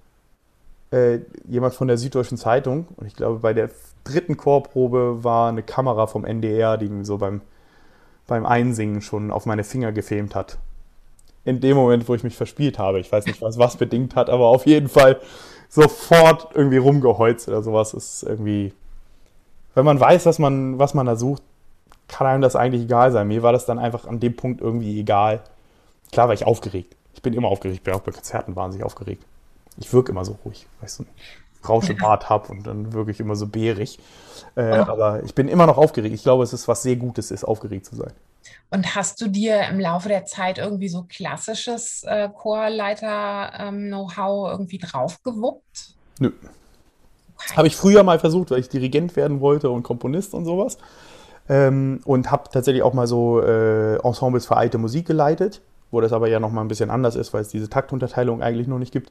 jemand von der Süddeutschen Zeitung. Und ich glaube, bei der dritten Chorprobe war eine Kamera vom NDR, die mir so beim Einsingen schon auf meine Finger gefilmt hat. In dem Moment, wo ich mich verspielt habe. Ich weiß nicht, was bedingt hat, aber auf jeden Fall sofort irgendwie rumgeholzt oder sowas. Ist irgendwie, wenn man weiß, was man da sucht, kann einem das eigentlich egal sein. Mir war das dann einfach an dem Punkt irgendwie egal. Klar war ich aufgeregt. Ich bin immer aufgeregt. Ich bin auch bei Konzerten wahnsinnig aufgeregt. Ich wirke immer so ruhig, weil ich so einen Rauschebart habe und dann wirke ich immer so bärig. Aber ich bin immer noch aufgeregt. Ich glaube, es ist was sehr Gutes, ist aufgeregt zu sein. Und hast du dir im Laufe der Zeit irgendwie so klassisches Chorleiter-Know-how irgendwie draufgewuppt? Nö. Habe ich früher mal versucht, weil ich Dirigent werden wollte und Komponist und sowas. Und habe tatsächlich auch mal so Ensembles für alte Musik geleitet, wo das aber ja nochmal ein bisschen anders ist, weil es diese Taktunterteilung eigentlich noch nicht gibt.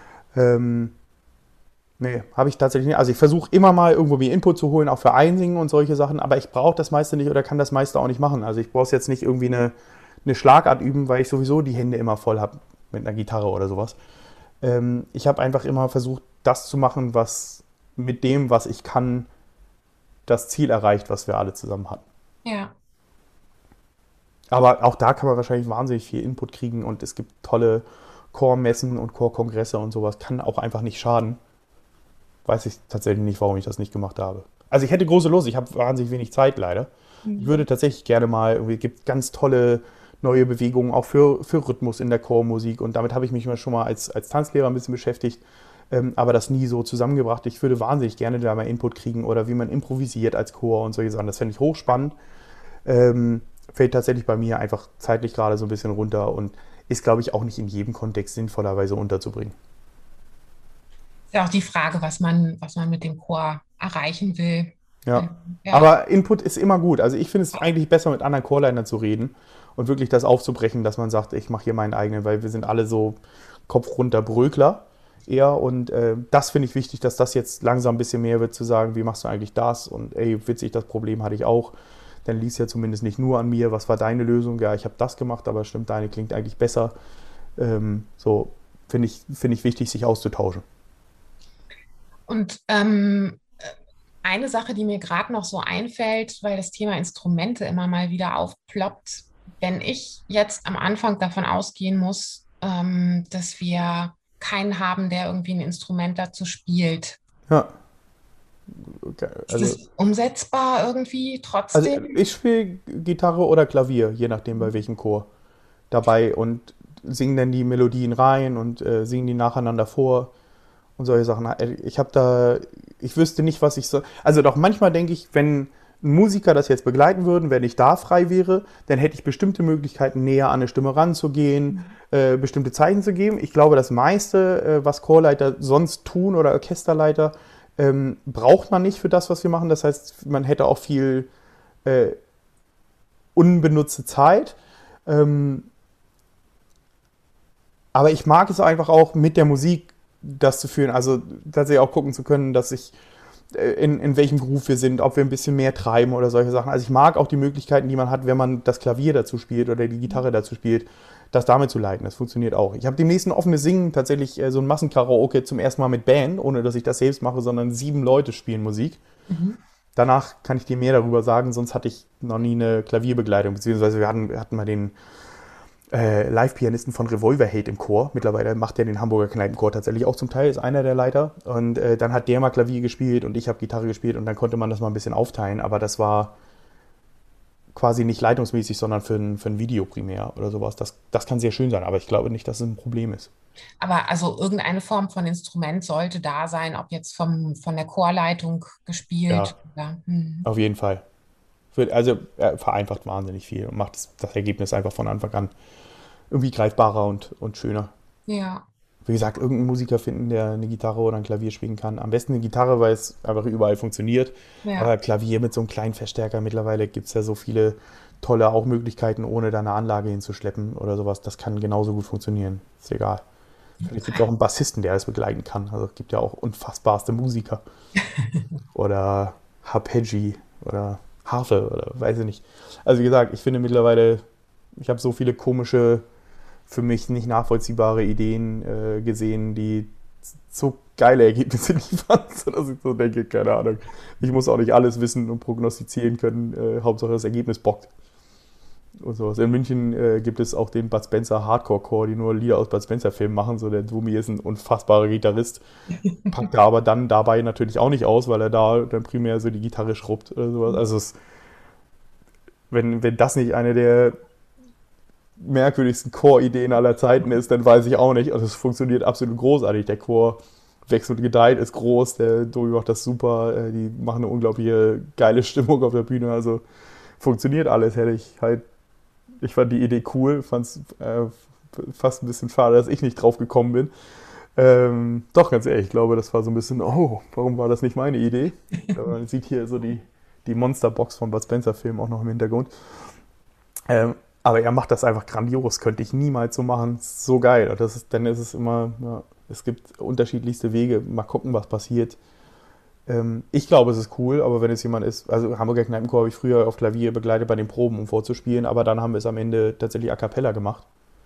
Nee, habe ich tatsächlich nicht. Also ich versuche immer mal irgendwo mir Input zu holen, auch für Einsingen und solche Sachen, aber ich brauche das meiste nicht oder kann das meiste auch nicht machen. Also ich brauche jetzt nicht irgendwie eine Schlagart üben, weil ich sowieso die Hände immer voll habe mit einer Gitarre oder sowas. Ich habe einfach immer versucht, das zu machen, was mit dem, was ich kann, das Ziel erreicht, was wir alle zusammen hatten. Ja. Aber auch da kann man wahrscheinlich wahnsinnig viel Input kriegen und es gibt tolle Chormessen und Chorkongresse und sowas. Kann auch einfach nicht schaden. Weiß ich tatsächlich nicht, warum ich das nicht gemacht habe. Also ich hätte große Lust, ich habe wahnsinnig wenig Zeit leider. Ich würde tatsächlich gerne mal, irgendwie gibt ganz tolle neue Bewegungen auch für Rhythmus in der Chormusik und damit habe ich mich schon mal als Tanzlehrer ein bisschen beschäftigt, aber das nie so zusammengebracht. Ich würde wahnsinnig gerne da mal Input kriegen oder wie man improvisiert als Chor und solche Sachen. Das fände ich hochspannend. Fällt tatsächlich bei mir einfach zeitlich gerade so ein bisschen runter und ist, glaube ich, auch nicht in jedem Kontext sinnvollerweise unterzubringen. Ist ja auch die Frage, was man mit dem Chor erreichen will. Ja, Ja, aber Input ist immer gut. Also ich finde es eigentlich besser, mit anderen Chorleitern zu reden und wirklich das aufzubrechen, dass man sagt, ich mache hier meinen eigenen, weil wir sind alle so Kopf runter Brökler eher und das finde ich wichtig, dass das jetzt langsam ein bisschen mehr wird, zu sagen, wie machst du eigentlich das und ey, witzig, das Problem hatte ich auch. Dann liegt es ja zumindest nicht nur an mir, was war deine Lösung? Ja, ich habe das gemacht, aber stimmt, deine klingt eigentlich besser. So finde ich wichtig, sich auszutauschen. und eine Sache, die mir gerade noch so einfällt, weil das Thema Instrumente immer mal wieder aufploppt, wenn ich jetzt am Anfang davon ausgehen muss, dass wir keinen haben, der irgendwie ein Instrument dazu spielt. Ja, okay. Ist das umsetzbar irgendwie Also trotzdem? ich spiele Gitarre oder Klavier, je nachdem bei welchem Chor dabei und singe dann die Melodien rein und singe die nacheinander vor und solche Sachen. Ich wüsste nicht, was ich so. Also doch manchmal denke ich, wenn ein Musiker das jetzt begleiten würden, wenn ich da frei wäre, dann hätte ich bestimmte Möglichkeiten, näher an eine Stimme ranzugehen, bestimmte Zeichen zu geben. Ich glaube, das meiste, was Chorleiter sonst tun oder Orchesterleiter, braucht man nicht für das, was wir machen. Das heißt, man hätte auch viel unbenutzte Zeit. Aber ich mag es einfach auch mit der Musik das zu führen, also tatsächlich auch gucken zu können, dass ich in welchem Groove wir sind, ob wir ein bisschen mehr treiben oder solche Sachen. Also ich mag auch die Möglichkeiten, die man hat, wenn man das Klavier dazu spielt oder die Gitarre dazu spielt, das damit zu leiten. Das funktioniert auch. Ich habe demnächst ein offenes Singen, tatsächlich so ein Massenkaraoke zum ersten Mal mit Band, ohne dass ich das selbst mache, sondern 7 Leute spielen Musik. Mhm. Danach kann ich dir mehr darüber sagen, sonst hatte ich noch nie eine Klavierbegleitung, beziehungsweise wir hatten mal den Live-Pianisten von Revolver Hate im Chor. Mittlerweile macht er den Hamburger Kneipenchor tatsächlich auch zum Teil, ist einer der Leiter. Und dann hat der mal Klavier gespielt und ich habe Gitarre gespielt und dann konnte man das mal ein bisschen aufteilen. Aber das war quasi nicht leitungsmäßig, sondern für ein Video primär oder sowas. Das kann sehr schön sein, aber ich glaube nicht, dass es ein Problem ist. Aber also irgendeine Form von Instrument sollte da sein, ob jetzt von der Chorleitung Ja, gespielt oder. auf jeden Fall. Also vereinfacht wahnsinnig viel und macht das Ergebnis einfach von Anfang an irgendwie greifbarer und schöner. Ja, Wie gesagt, irgendeinen Musiker finden, der eine Gitarre oder ein Klavier spielen kann. Am besten eine Gitarre, weil es einfach überall funktioniert. ja. Aber Klavier mit so einem kleinen Verstärker, mittlerweile gibt es ja so viele tolle auch Möglichkeiten, ohne da eine Anlage hinzuschleppen oder sowas. Das kann genauso gut funktionieren. Ist egal. Vielleicht gibt es auch einen Bassisten, der das begleiten kann. Also es gibt ja auch unfassbarste Musiker. Oder Arpeggi oder Harfe oder weiß ich nicht. Also wie gesagt, ich finde mittlerweile, ich habe so viele komische, für mich nicht nachvollziehbare Ideen gesehen, die so geile Ergebnisse liefern, dass ich so denke, keine Ahnung. Ich muss auch nicht alles wissen und prognostizieren können. Hauptsache das Ergebnis bockt. Und sowas. In München gibt es auch den Bud Spencer Hardcore Core, die nur Lieder aus Bud Spencer Filmen machen. So der Dumi ist ein unfassbarer Gitarrist, packt da aber dann dabei natürlich auch nicht aus, weil er da dann primär so die Gitarre schrubbt oder sowas. Also wenn das nicht eine der merkwürdigsten Core-Ideen aller Zeiten ist, dann weiß ich auch nicht. Also es funktioniert absolut großartig. Der Chor wächst und gedeiht, ist groß, der Dumi macht das super, die machen eine unglaubliche geile Stimmung auf der Bühne. Also funktioniert alles, ich fand die Idee cool, fand es fast ein bisschen schade, dass ich nicht drauf gekommen bin. Doch, ganz ehrlich, ich glaube, das war so ein bisschen, oh, warum war das nicht meine Idee? Man sieht hier so die Monsterbox von Bud Spencer Film auch noch im Hintergrund. Aber er macht das einfach grandios, könnte ich niemals so machen. So geil. Dann ist es immer, ja, es gibt unterschiedlichste Wege, mal gucken, was passiert. Ich glaube, es ist cool, aber wenn es jemand ist, also Hamburger Kneipenchor habe ich früher auf Klavier begleitet bei den Proben, um vorzuspielen, aber dann haben wir es am Ende tatsächlich a cappella gemacht.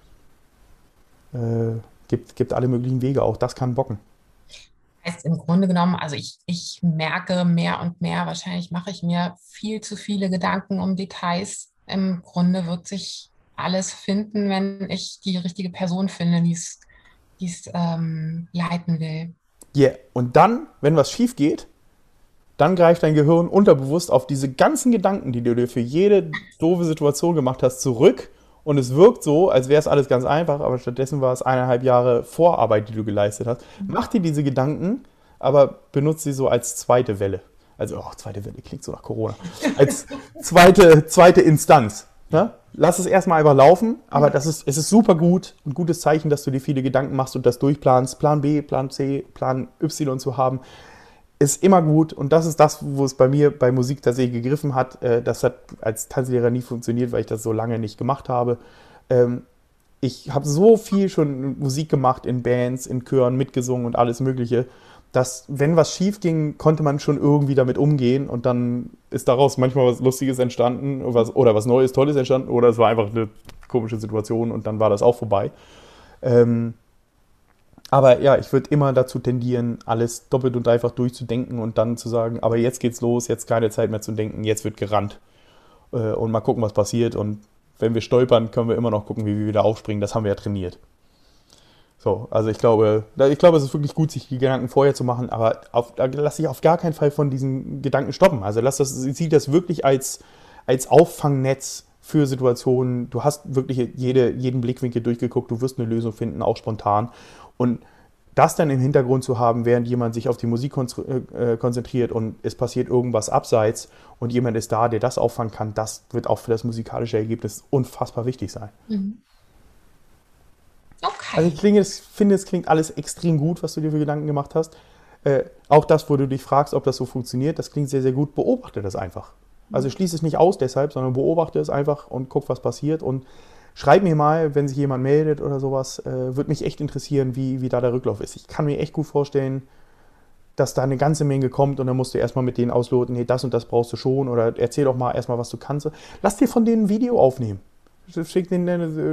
Gibt alle möglichen Wege, auch das kann bocken. Heißt im Grunde genommen, also ich merke mehr und mehr, wahrscheinlich mache ich mir viel zu viele Gedanken um Details. Im Grunde wird sich alles finden, wenn ich die richtige Person finde, die es leiten will. Yeah. Und dann, wenn was schief geht, dann greift dein Gehirn unterbewusst auf diese ganzen Gedanken, die du dir für jede doofe Situation gemacht hast, zurück. Und es wirkt so, als wäre es alles ganz einfach, aber stattdessen war es 1,5 Jahre Vorarbeit, die du geleistet hast. Mach dir diese Gedanken, aber benutze sie so als zweite Welle. Also, oh, zweite Welle klingt so nach Corona. Als zweite Instanz. Ne? Lass es erstmal einfach laufen, aber es ist super gut, ein gutes Zeichen, dass du dir viele Gedanken machst und das durchplanst. Plan B, Plan C, Plan Y zu haben, ist immer gut. Und das ist das, wo es bei mir bei Musik tatsächlich gegriffen hat. Das hat als Tanzlehrer nie funktioniert, weil ich das so lange nicht gemacht habe. Ich habe so viel schon Musik gemacht in Bands, in Chören, mitgesungen und alles Mögliche, dass, wenn was schief ging, konnte man schon irgendwie damit umgehen und dann ist daraus manchmal was Lustiges entstanden oder was Neues, Tolles entstanden oder es war einfach eine komische Situation und dann war das auch vorbei. Aber ja, ich würde immer dazu tendieren, alles doppelt und dreifach durchzudenken und dann zu sagen, aber jetzt geht's los, jetzt keine Zeit mehr zu denken, jetzt wird gerannt und mal gucken, was passiert und wenn wir stolpern, können wir immer noch gucken, wie wir wieder aufspringen, das haben wir ja trainiert. So, also ich glaube, es ist wirklich gut, sich die Gedanken vorher zu machen, aber lass dich auf gar keinen Fall von diesen Gedanken stoppen. Also sieh das wirklich als Auffangnetz für Situationen. Du hast wirklich jeden Blickwinkel durchgeguckt, du wirst eine Lösung finden, auch spontan. Und das dann im Hintergrund zu haben, während jemand sich auf die Musik konzentriert und es passiert irgendwas abseits und jemand ist da, der das auffangen kann, das wird auch für das musikalische Ergebnis unfassbar wichtig sein. Mhm. Also Okay. ich finde, es klingt alles extrem gut, was du dir für Gedanken gemacht hast. Auch das, wo du dich fragst, ob das so funktioniert, das klingt sehr, sehr gut. Beobachte das einfach. Also ich schließe es nicht aus deshalb, sondern beobachte es einfach und gucke, was passiert. Und schreib mir mal, wenn sich jemand meldet oder sowas. Würde mich echt interessieren, wie da der Rücklauf ist. Ich kann mir echt gut vorstellen, dass da eine ganze Menge kommt und dann musst du erstmal mit denen ausloten, nee, das und das brauchst du schon oder erzähl doch mal erstmal, was du kannst. Lass dir von denen ein Video aufnehmen. Schick denen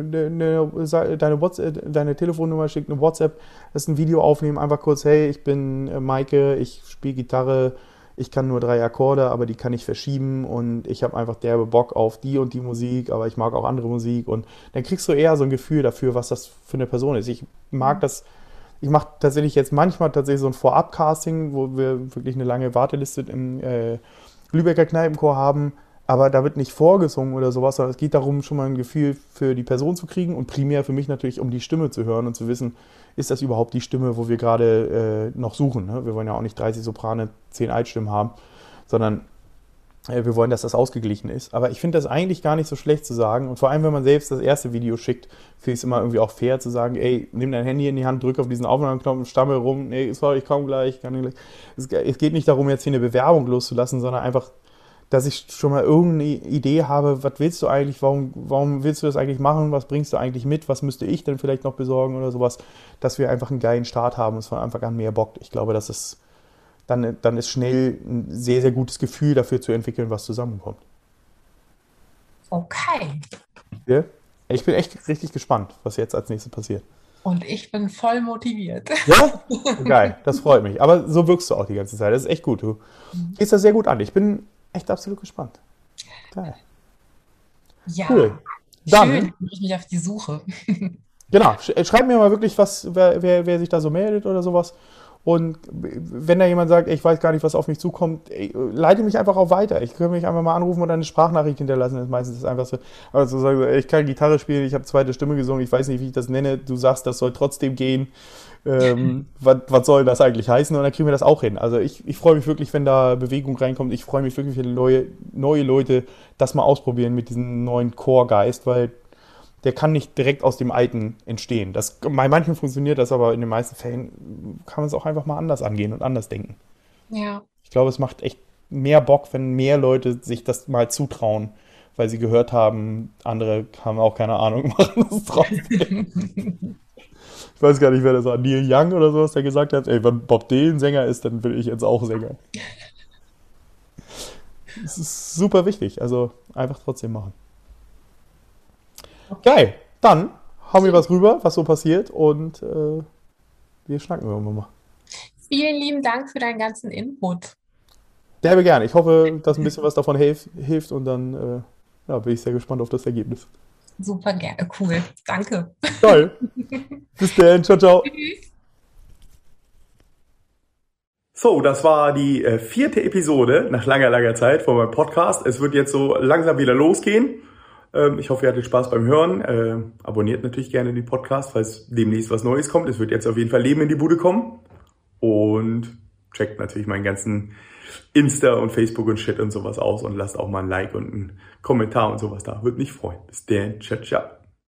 deine Telefonnummer, schick eine WhatsApp, lass ein Video aufnehmen, einfach kurz, hey, ich bin Maike, ich spiele Gitarre, ich kann nur 3 Akkorde, aber die kann ich verschieben und ich habe einfach derbe Bock auf die und die Musik, aber ich mag auch andere Musik und dann kriegst du eher so ein Gefühl dafür, was das für eine Person ist. Ich mache tatsächlich jetzt manchmal tatsächlich so ein Vorab-Casting, wo wir wirklich eine lange Warteliste im Lübecker Kneipenchor haben, aber da wird nicht vorgesungen oder sowas, sondern es geht darum, schon mal ein Gefühl für die Person zu kriegen und primär für mich natürlich, um die Stimme zu hören und zu wissen, ist das überhaupt die Stimme, wo wir gerade noch suchen. Ne? Wir wollen ja auch nicht 30 Soprane, 10 Altstimmen haben, sondern wir wollen, dass das ausgeglichen ist. Aber ich finde das eigentlich gar nicht so schlecht zu sagen. Und vor allem, wenn man selbst das erste Video schickt, finde ich es immer irgendwie auch fair zu sagen, ey, nimm dein Handy in die Hand, drück auf diesen Aufnahmeknopf, stammel rum, nee, sorry, ich komme gleich, kann nicht gleich. Es geht nicht darum, jetzt hier eine Bewerbung loszulassen, sondern einfach, dass ich schon mal irgendeine Idee habe, was willst du eigentlich, warum willst du das eigentlich machen, was bringst du eigentlich mit, was müsste ich denn vielleicht noch besorgen oder sowas, dass wir einfach einen geilen Start haben und es von Anfang an mehr bockt. Ich glaube, das ist dann ist schnell ein sehr, sehr gutes Gefühl dafür zu entwickeln, was zusammenkommt. Okay. Ja? Ich bin echt richtig gespannt, was jetzt als nächstes passiert. Und ich bin voll motiviert. Ja? Geil, das freut mich. Aber so wirkst du auch die ganze Zeit. Das ist echt gut. Du gehst das sehr gut an. Ich bin echt absolut gespannt. Geil. Ja, cool. Dann, schön. Ich mache mich auf die Suche. genau, schreib mir mal wirklich, wer sich da so meldet oder sowas. Und wenn da jemand sagt, ey, ich weiß gar nicht, was auf mich zukommt, ey, leite mich einfach auch weiter. Ich kann mich einfach mal anrufen oder eine Sprachnachricht hinterlassen. Das ist meistens einfach so, also sagen, ey, ich kann Gitarre spielen, ich habe zweite Stimme gesungen, ich weiß nicht, wie ich das nenne. Du sagst, das soll trotzdem gehen. Was soll das eigentlich heißen? Und dann kriegen wir das auch hin. Also ich freue mich wirklich, wenn da Bewegung reinkommt. Ich freue mich wirklich, wenn neue Leute das mal ausprobieren mit diesem neuen Chorgeist, weil der kann nicht direkt aus dem Alten entstehen. Bei manchen funktioniert das, aber in den meisten Fällen kann man es auch einfach mal anders angehen und anders denken. Ja. Ich glaube, es macht echt mehr Bock, wenn mehr Leute sich das mal zutrauen, weil sie gehört haben, andere haben auch keine Ahnung, machen das trotzdem. Ich weiß gar nicht, wer das war, Neil Young oder sowas, der gesagt hat, ey, wenn Bob Dylan Sänger ist, dann will ich jetzt auch Sänger. Das ist super wichtig, also einfach trotzdem machen. Geil, dann haben wir was rüber, was so passiert und wir schnacken irgendwann mal. Vielen lieben Dank für deinen ganzen Input. Sehr gerne. Ich hoffe, dass ein bisschen was davon hilft und dann bin ich sehr gespannt auf das Ergebnis. Super gerne, cool. Danke. Toll. Bis dann, ciao, ciao. So, das war die 4. Episode nach langer, langer Zeit von meinem Podcast. Es wird jetzt so langsam wieder losgehen. Ich hoffe, ihr hattet Spaß beim Hören. Abonniert natürlich gerne den Podcast, falls demnächst was Neues kommt. Es wird jetzt auf jeden Fall Leben in die Bude kommen. Und checkt natürlich meinen ganzen Insta und Facebook und Shit und sowas aus und lasst auch mal ein Like und einen Kommentar und sowas da. Würde mich freuen. Bis dann. Ciao, ciao.